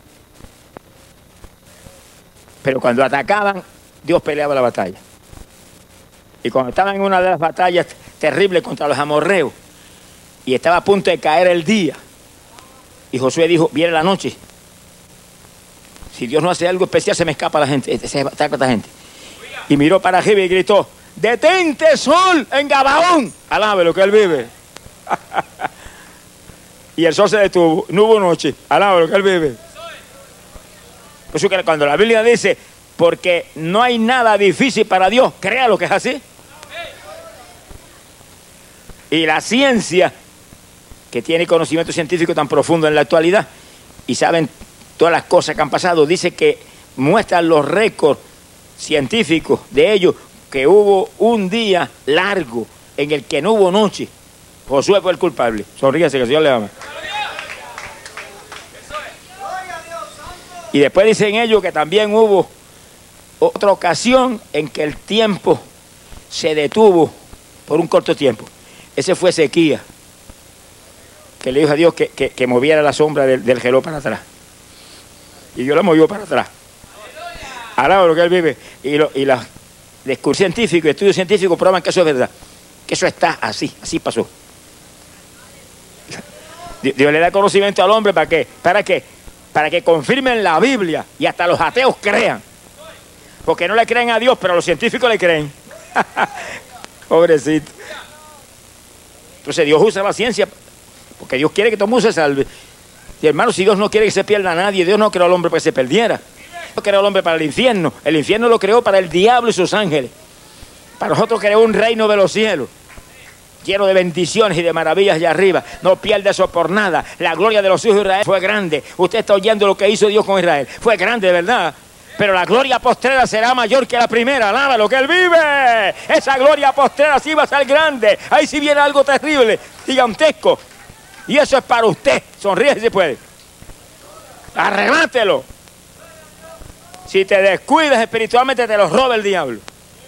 Speaker 1: Pero cuando atacaban, Dios peleaba la batalla. Y cuando estaban en una de las batallas terribles contra los amorreos, y estaba a punto de caer el día, y Josué dijo, viene la noche. Si Dios no hace algo especial, se me escapa la gente, se escapa esta gente. Y miró para arriba y gritó, detente sol en Gabaón. Alabe lo que él vive. Y el sol se detuvo, no hubo noche. Alabe lo que él vive. Por eso que cuando la Biblia dice, porque no hay nada difícil para Dios, créalo que es así. Y la ciencia, que tiene conocimiento científico tan profundo en la actualidad, y saben todas las cosas que han pasado, dice que muestran los récords científicos de ellos, que hubo un día largo en el que no hubo noche, Josué fue el culpable. Sonríase, que el Señor le ama. Y después dicen ellos que también hubo otra ocasión en que el tiempo se detuvo por un corto tiempo. Ese fue Ezequías, que le dijo a Dios que, que, que moviera la sombra del, del reloj para atrás. Y Dios la movió para atrás. Ahora lo que él vive. Y, lo, y los discursos científicos y estudios científicos prueban que eso es verdad. Que eso está así, así pasó. Dios le da conocimiento al hombre, ¿para qué? ¿Para qué? Para que confirmen la Biblia y hasta los ateos crean. Porque no le creen a Dios, pero los científicos le creen. Pobrecito. Entonces Dios usa la ciencia porque Dios quiere que todo el mundo se salve. Y hermano, si Dios no quiere que se pierda a nadie, Dios no creó al hombre para que se perdiera. Dios creó al hombre para el infierno. El infierno lo creó para el diablo y sus ángeles. Para nosotros creó un reino de los cielos, lleno de bendiciones y de maravillas allá arriba. No pierda eso por nada. La gloria de los hijos de Israel fue grande. Usted está oyendo lo que hizo Dios con Israel. Fue grande, de verdad. Pero la gloria postrera será mayor que la primera. Alaba lo que Él vive. Esa gloria postrera sí va a ser grande. Ahí sí viene algo terrible, gigantesco. Y eso es para usted. Sonríe si puede. Arrebátelo. Si te descuidas espiritualmente, te los roba el diablo.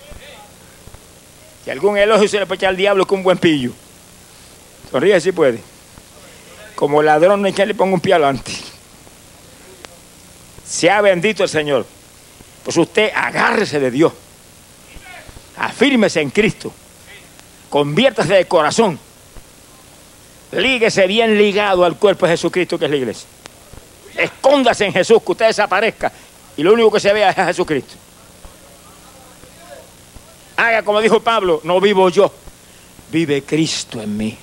Speaker 1: Si algún elogio se le puede echar al diablo con un buen pillo. Sonríe si puede. Como ladrón no hay que le ponga un pie adelante. Sea bendito el Señor. Pues usted agárrese de Dios. Afírmese en Cristo. Conviértase de corazón. Líguese bien ligado al cuerpo de Jesucristo, que es la iglesia. Escóndase en Jesús, que usted desaparezca. Y lo único que se vea es a Jesucristo. Haga como dijo Pablo, no vivo yo, vive Cristo en mí.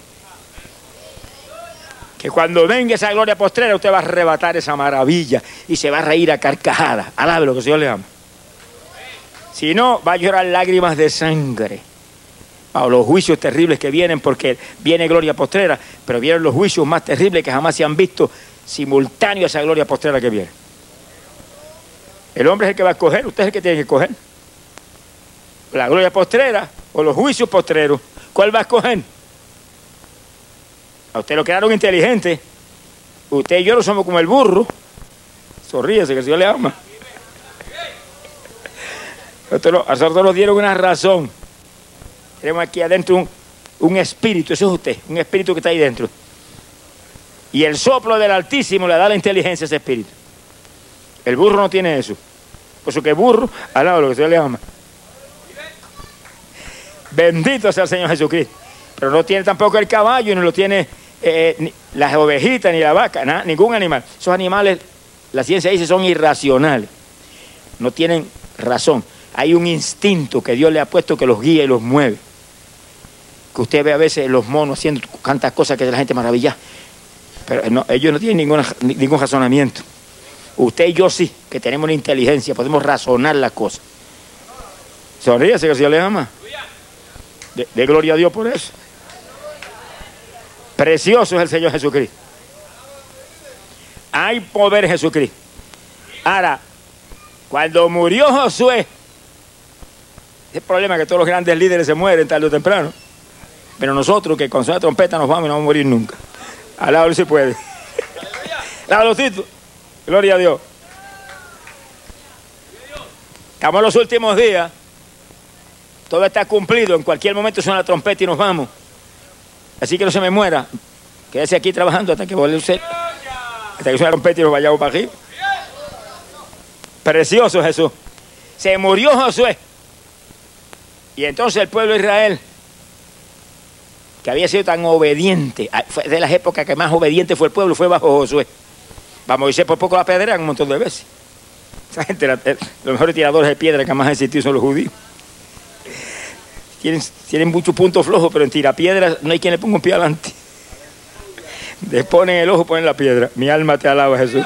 Speaker 1: Que cuando venga esa gloria postrera, usted va a arrebatar esa maravilla y se va a reír a carcajadas. Alabe lo que el Señor le ama. Si no, va a llorar lágrimas de sangre a los juicios terribles que vienen, porque viene gloria postrera, pero vienen los juicios más terribles que jamás se han visto simultáneo a esa gloria postrera que viene. El hombre es el que va a escoger, usted es el que tiene que escoger. La gloria postrera o los juicios postreros. ¿Cuál va a escoger? A usted lo crearon inteligente. Usted y yo no somos como el burro. Sonríese, que el Señor le ama. A nosotros nos dieron una razón. Tenemos aquí adentro un, un espíritu, eso es usted, un espíritu que está ahí dentro. Y el soplo del Altísimo le da la inteligencia a ese espíritu. El burro no tiene eso. Por eso que el burro, al lado de lo que el Señor le ama. Bendito sea el Señor Jesucristo. Pero no tiene tampoco el caballo, no lo tiene eh, ni las ovejitas, ni la vaca, nada, ningún animal. Esos animales, la ciencia dice, son irracionales. No tienen razón. Hay un instinto que Dios le ha puesto que los guía y los mueve. Que usted ve a veces los monos haciendo tantas cosas que la gente maravilla. Pero no, ellos no tienen ninguna, ningún razonamiento. Usted y yo sí, que tenemos la inteligencia, podemos razonar las cosas. Sonríese, que el Señor le ama. De, de gloria a Dios por eso. Precioso es el Señor Jesucristo. Hay poder en Jesucristo. Ahora, cuando murió Josué, el problema es que todos los grandes líderes se mueren tarde o temprano. Pero nosotros, que con su trompeta nos vamos y no vamos a morir nunca. Al lado se puede. Al lado, gloria a Dios. Estamos en los últimos días. Todo está cumplido. En cualquier momento suena la trompeta y nos vamos. Así que no se me muera. Quédese aquí trabajando hasta que vuelva usted. Hasta que suene la trompeta y nos vayamos para aquí. Precioso Jesús. Se murió Josué. Y entonces el pueblo de Israel, que había sido tan obediente, fue de las épocas que más obediente fue el pueblo, fue bajo Josué. Vamos, Moisés por poco la apedrean un montón de veces. Esa gente, la, los mejores tiradores de piedra que más han existido son los judíos. Tienen, tienen muchos puntos flojos, pero en tirapiedras no hay quien le ponga un pie adelante. Le ponen el ojo, ponen la piedra. Mi alma te alaba, Jesús.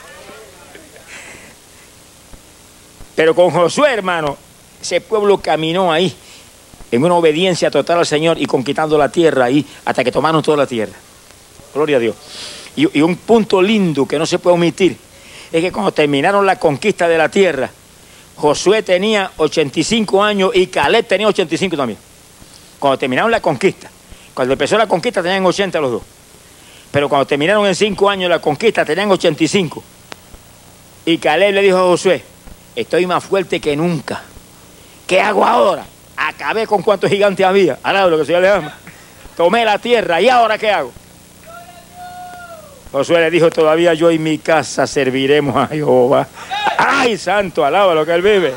Speaker 1: Pero con Josué, hermano, ese pueblo caminó ahí en una obediencia total al Señor y conquistando la tierra ahí hasta que tomaron toda la tierra. Gloria a Dios. Y, y un punto lindo que no se puede omitir es que cuando terminaron la conquista de la tierra, Josué tenía ochenta y cinco años y Caleb tenía ochenta y cinco también. Cuando terminaron la conquista. Cuando empezó la conquista tenían ochenta los dos. Pero cuando terminaron en cinco años la conquista tenían ochenta y cinco. Y Caleb le dijo a Josué, estoy más fuerte que nunca. ¿Qué hago ahora? Acabé con cuántos gigantes había. Alaba lo que el Señor le ama. Tomé la tierra. ¿Y ahora qué hago? Josué le dijo, todavía yo y mi casa serviremos a Jehová. ¡Ay, santo! Alaba lo que él vive.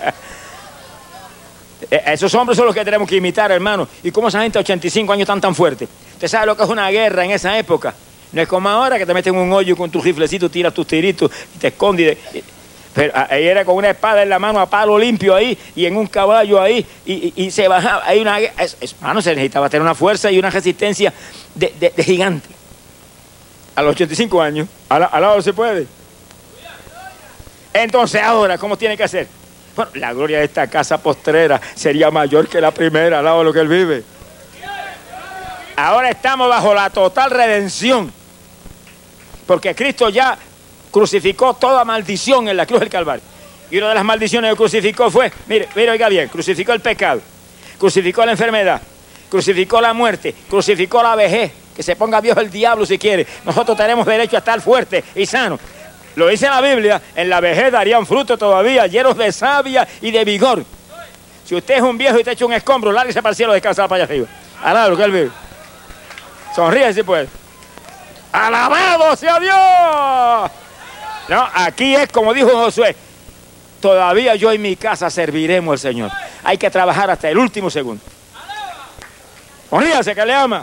Speaker 1: Esos hombres son los que tenemos que imitar, hermano. ¿Y cómo esa gente a ochenta y cinco años tan tan fuerte? ¿Usted sabe lo que es una guerra en esa época? No es como ahora que te meten en un hoyo con tu riflecito, tiras tus tiritos y te escondes. Pero ahí era con una espada en la mano a palo limpio ahí y en un caballo ahí y, y, y se bajaba. Hay una, es, es, hermano, se necesitaba tener una fuerza y una resistencia de, de, de gigante. A los ochenta y cinco años, al, al lado se puede. Entonces ahora, ¿cómo tiene que hacer? Bueno, la gloria de esta casa postrera sería mayor que la primera, al lado de lo que él vive. Ahora estamos bajo la total redención. Porque Cristo ya crucificó toda maldición en la cruz del Calvario. Y una de las maldiciones que crucificó fue, mire, mire, oiga bien, crucificó el pecado, crucificó la enfermedad, crucificó la muerte, crucificó la vejez. Que se ponga viejo el diablo si quiere. Nosotros tenemos derecho a estar fuertes y sanos. Lo dice la Biblia, en la vejez darían fruto todavía, llenos de savia y de vigor. Si usted es un viejo y te echa un escombro, lárguese para el cielo, descansar para allá arriba. Alabado que él vive. Sonríe si puede. ¡Alabado sea Dios! No, aquí es como dijo Josué, todavía yo y mi casa serviremos al Señor. Hay que trabajar hasta el último segundo. Sonríase que le ama.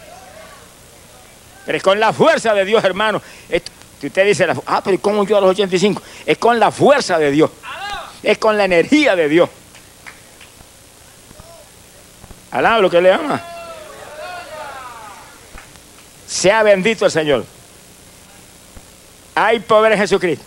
Speaker 1: Pero es con la fuerza de Dios, hermano. Esto, si usted dice, ah, pero ¿cómo yo a los ochenta y cinco? Es con la fuerza de Dios. Es con la energía de Dios. Alaba lo que le ama. Sea bendito el Señor. Hay poder en Jesucristo.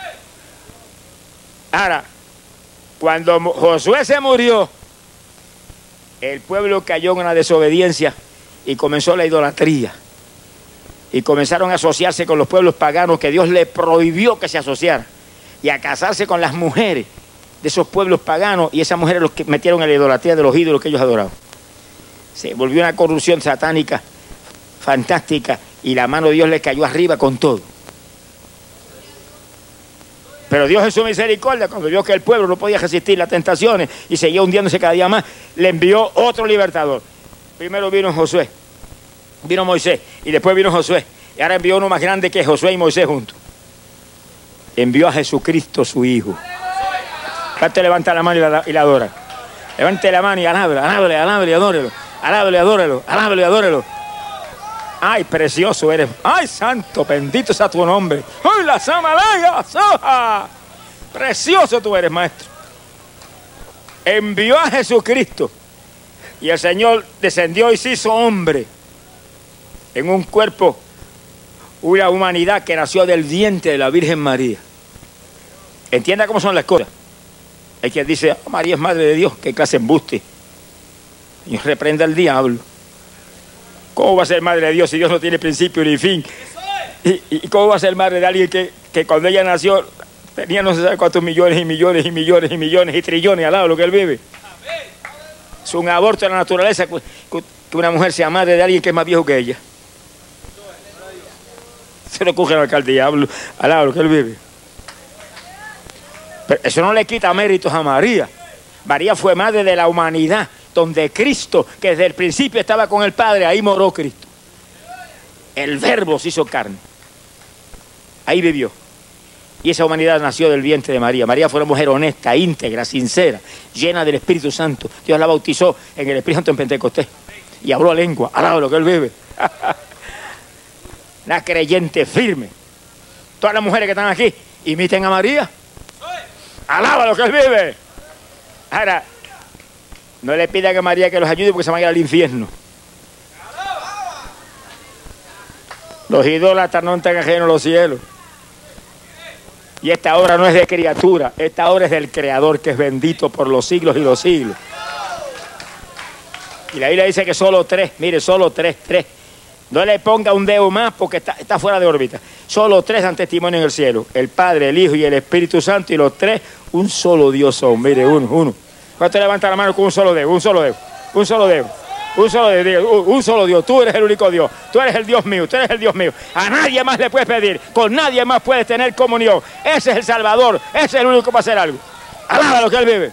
Speaker 1: Ahora, cuando Josué se murió, el pueblo cayó en una desobediencia y comenzó la idolatría. Y comenzaron a asociarse con los pueblos paganos que Dios le prohibió que se asociaran. Y a casarse con las mujeres de esos pueblos paganos. Y esas mujeres los que metieron en la idolatría de los ídolos que ellos adoraban. Se volvió una corrupción satánica fantástica. Y la mano de Dios le cayó arriba con todo. Pero Dios en su misericordia, cuando vio que el pueblo no podía resistir las tentaciones y seguía hundiéndose cada día más, le envió otro libertador. Primero vino Josué. Vino Moisés y después vino Josué. Y ahora envió uno más grande que Josué y Moisés juntos. Envió a Jesucristo su Hijo. Usted levanta la mano y la, y la adora. Levante la mano y alábele, alábele, alábele y adórelo. Alábele, adórelo, alábele y adórelo. Ay, precioso eres. Ay, santo, bendito sea tu nombre. Ay, la samalaya, soja. Precioso tú eres, maestro. Envió a Jesucristo. Y el Señor descendió y se hizo hombre. En un cuerpo, una humanidad que nació del vientre de la Virgen María. Entienda cómo son las cosas. Hay quien dice, oh, María es madre de Dios, qué clase de embuste. Y reprenda al diablo. ¿Cómo va a ser madre de Dios si Dios no tiene principio ni fin? ¿Y, y cómo va a ser madre de alguien que, que cuando ella nació tenía no se sabe cuántos millones y millones y millones y millones y trillones al lado de lo que él vive? Es un aborto de la naturaleza que una mujer sea madre de alguien que es más viejo que ella. Se le ocurre al alcalde diablo al lado de lo que él vive. Pero eso no le quita méritos a María. María fue madre de la humanidad, donde Cristo, que desde el principio estaba con el Padre, ahí moró Cristo. El Verbo se hizo carne. Ahí vivió. Y esa humanidad nació del vientre de María. María fue una mujer honesta, íntegra, sincera, llena del Espíritu Santo. Dios la bautizó en el Espíritu Santo en Pentecostés. Y habló lengua, al lado de lo que él vive. Una creyente firme. Todas las mujeres que están aquí, imiten a María. Alaba lo que él vive. Ahora, no le pidan a María que los ayude porque se van a ir al infierno. Los idólatras no están ajenos a los cielos. Y esta obra no es de criatura, esta obra es del Creador, que es bendito por los siglos y los siglos. Y la Biblia dice que solo tres, mire, solo tres, tres, No le ponga un dedo más porque está, está fuera de órbita. Solo tres dan testimonio en el cielo. El Padre, el Hijo y el Espíritu Santo. Y los tres, un solo Dios son. Mire, uno, uno. ¿Cuánto levanta la mano con un solo dedo? Un solo dedo. Un solo dedo. Un solo dedo. Un solo Dios. Tú eres el único Dios. Tú eres el Dios mío. Tú eres el Dios mío. A nadie más le puedes pedir. Con nadie más puedes tener comunión. Ese es el Salvador. Ese es el único que va a hacer algo. Alaba lo que Él vive.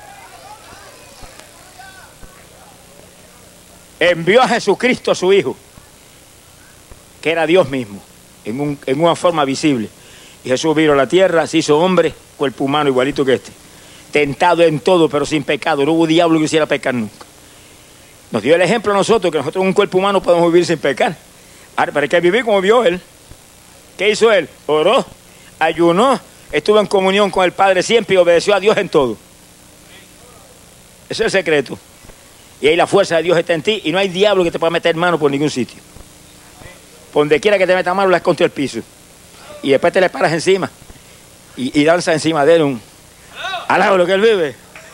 Speaker 1: Envió a Jesucristo, su Hijo, que era Dios mismo, en, un, en una forma visible. Y Jesús vino a la tierra, se hizo hombre, cuerpo humano igualito que este. Tentado en todo, pero sin pecado. No hubo diablo que quisiera pecar nunca. Nos dio el ejemplo a nosotros, que nosotros en un cuerpo humano podemos vivir sin pecar. Ahora, pero hay que vivir como vio Él. ¿Qué hizo Él? Oró, ayunó, estuvo en comunión con el Padre siempre y obedeció a Dios en todo. Ese es el secreto. Y ahí la fuerza de Dios está en ti y no hay diablo que te pueda meter mano por ningún sitio. Por donde quiera que te meta mano, la contra el piso. Y después te le paras encima y, y danza encima de él un alaba lo que Él vive.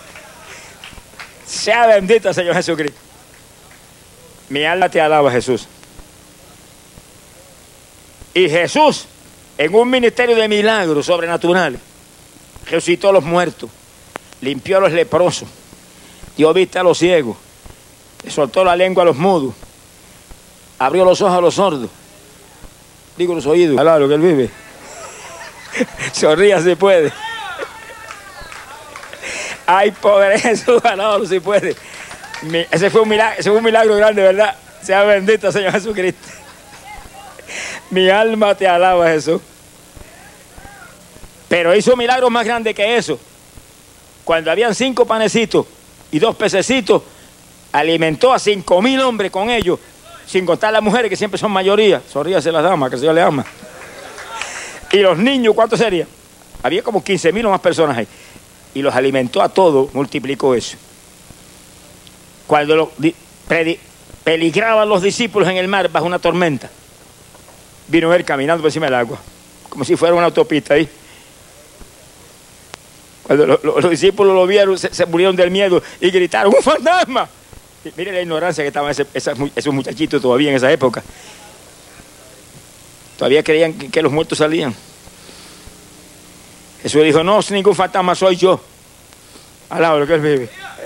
Speaker 1: Sea bendito el Señor Jesucristo. Mi alma te alaba, Jesús. Y Jesús, en un ministerio de milagros sobrenaturales, resucitó a los muertos, limpió a los leprosos, dio vista a los ciegos, le soltó la lengua a los mudos, abrió los ojos a los sordos, digo los oídos, alaba lo que Él vive. Sonría si puede. Ay, pobre Jesús, alaba si puede. Mi, ese, fue un milagro, ese fue un milagro grande, ¿verdad? Sea bendito Señor Jesucristo. Mi alma te alaba, Jesús. Pero hizo milagros más grandes que eso. Cuando habían cinco panecitos y dos pececitos, alimentó a cinco mil hombres con ellos, sin contar las mujeres que siempre son mayoría. Sonríase las damas, que el Señor le ama. Y los niños, ¿cuántos serían? Había como quince mil o más personas ahí. Y los alimentó a todos, multiplicó eso. Cuando lo, predi, peligraban los discípulos en el mar bajo una tormenta, vino Él caminando por encima del agua, como si fuera una autopista ahí. Cuando lo, lo, los discípulos lo vieron, se, se murieron del miedo y gritaron, ¡un fantasma! Y mire la ignorancia que estaban ese, esa, esos muchachitos todavía en esa época. Todavía creían que, que los muertos salían. Jesús dijo, no, ningún fantasma, soy yo. Alaba lo que Él vive.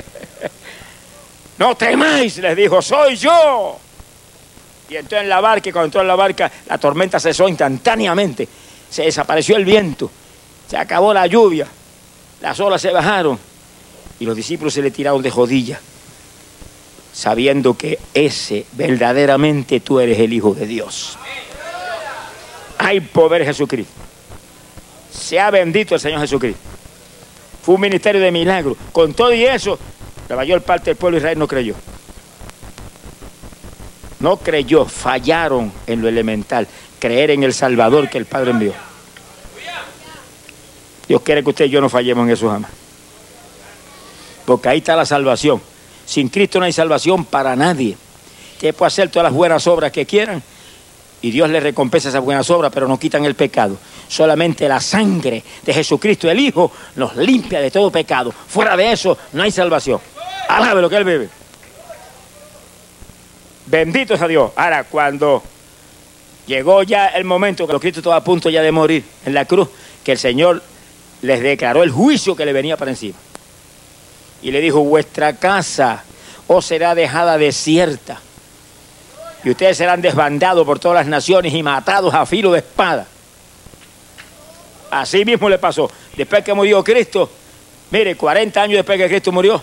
Speaker 1: No temáis, les dijo, soy yo. Y entró en la barca, y cuando entró en la barca, la tormenta cesó instantáneamente. Se desapareció el viento, se acabó la lluvia, las olas se bajaron y los discípulos se le tiraron de rodillas, sabiendo que ese verdaderamente tú eres el Hijo de Dios. Hay poder en Jesucristo. Sea bendito el Señor Jesucristo. Fue un ministerio de milagros. Con todo y eso, la mayor parte del pueblo de Israel no creyó. No creyó, fallaron en lo elemental, creer en el Salvador que el Padre envió. Dios quiere que usted y yo no fallemos en eso jamás. Porque ahí está la salvación. Sin Cristo no hay salvación para nadie. Usted puede hacer todas las buenas obras que quieran y Dios le recompensa esas buenas obras, pero no quitan el pecado. Solamente la sangre de Jesucristo, el Hijo, nos limpia de todo pecado. Fuera de eso no hay salvación. Alabe lo que Él vive. Bendito es a Dios. Ahora, cuando llegó ya el momento que Cristo estaba a punto ya de morir en la cruz, que el Señor les declaró el juicio que le venía para encima. Y le dijo, vuestra casa os será dejada desierta. Y ustedes serán desbandados por todas las naciones y matados a filo de espada. Así mismo le pasó. Después que murió Cristo, mire, cuarenta años después que Cristo murió,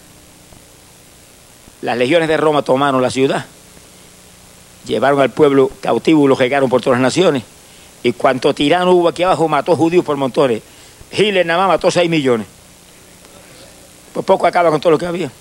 Speaker 1: las legiones de Roma tomaron la ciudad, llevaron al pueblo cautivo y lo regaron por todas las naciones. Y cuanto tirano hubo aquí abajo, mató judíos por montones. Hitler nada más mató seis millones. Por poco acaba con todo lo que había.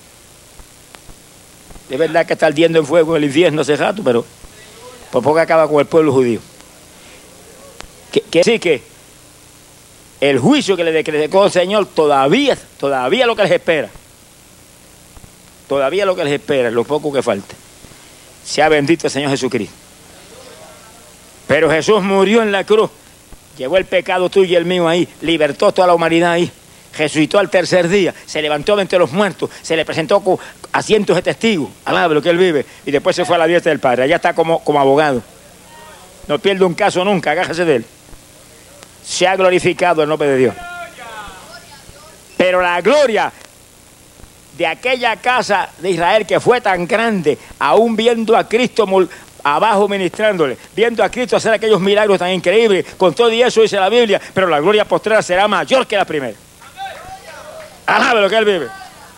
Speaker 1: De verdad que está ardiendo en fuego el infierno hace rato, pero por poco acaba con el pueblo judío. Que, que sí que el juicio que le decretó el Señor todavía, todavía lo que les espera. Todavía lo que les espera, lo poco que falta. Sea bendito el Señor Jesucristo. Pero Jesús murió en la cruz, llevó el pecado tuyo y el mío ahí, libertó toda la humanidad ahí, resucitó al tercer día, se levantó de entre los muertos, se le presentó a cientos de testigos, alaba lo que él vive, y después se fue a la diestra del Padre. Allá está como, como abogado. No pierde un caso nunca, agárrese de él. Se ha glorificado el nombre de Dios. Pero la gloria de aquella casa de Israel que fue tan grande, aún viendo a Cristo abajo ministrándole, viendo a Cristo hacer aquellos milagros tan increíbles, con todo y eso dice la Biblia, pero la gloria postrera será mayor que la primera. Alabe lo que él vive.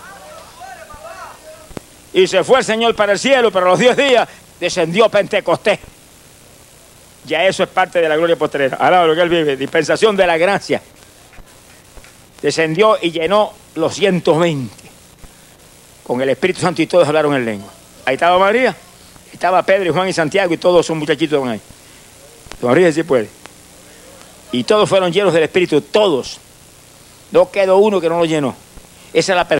Speaker 1: Y se fue el Señor para el cielo, pero a los diez días descendió Pentecostés. Ya eso es parte de la gloria postrera. Alabe lo que él vive. Dispensación de la gracia. Descendió y llenó los ciento veinte. Con el Espíritu Santo y todos hablaron en lengua. Ahí estaba María, estaba Pedro y Juan y Santiago y todos son muchachitos ahí. Sonríe si puede. Y todos fueron llenos del Espíritu, todos. No quedó uno que no lo llenó. Esa es la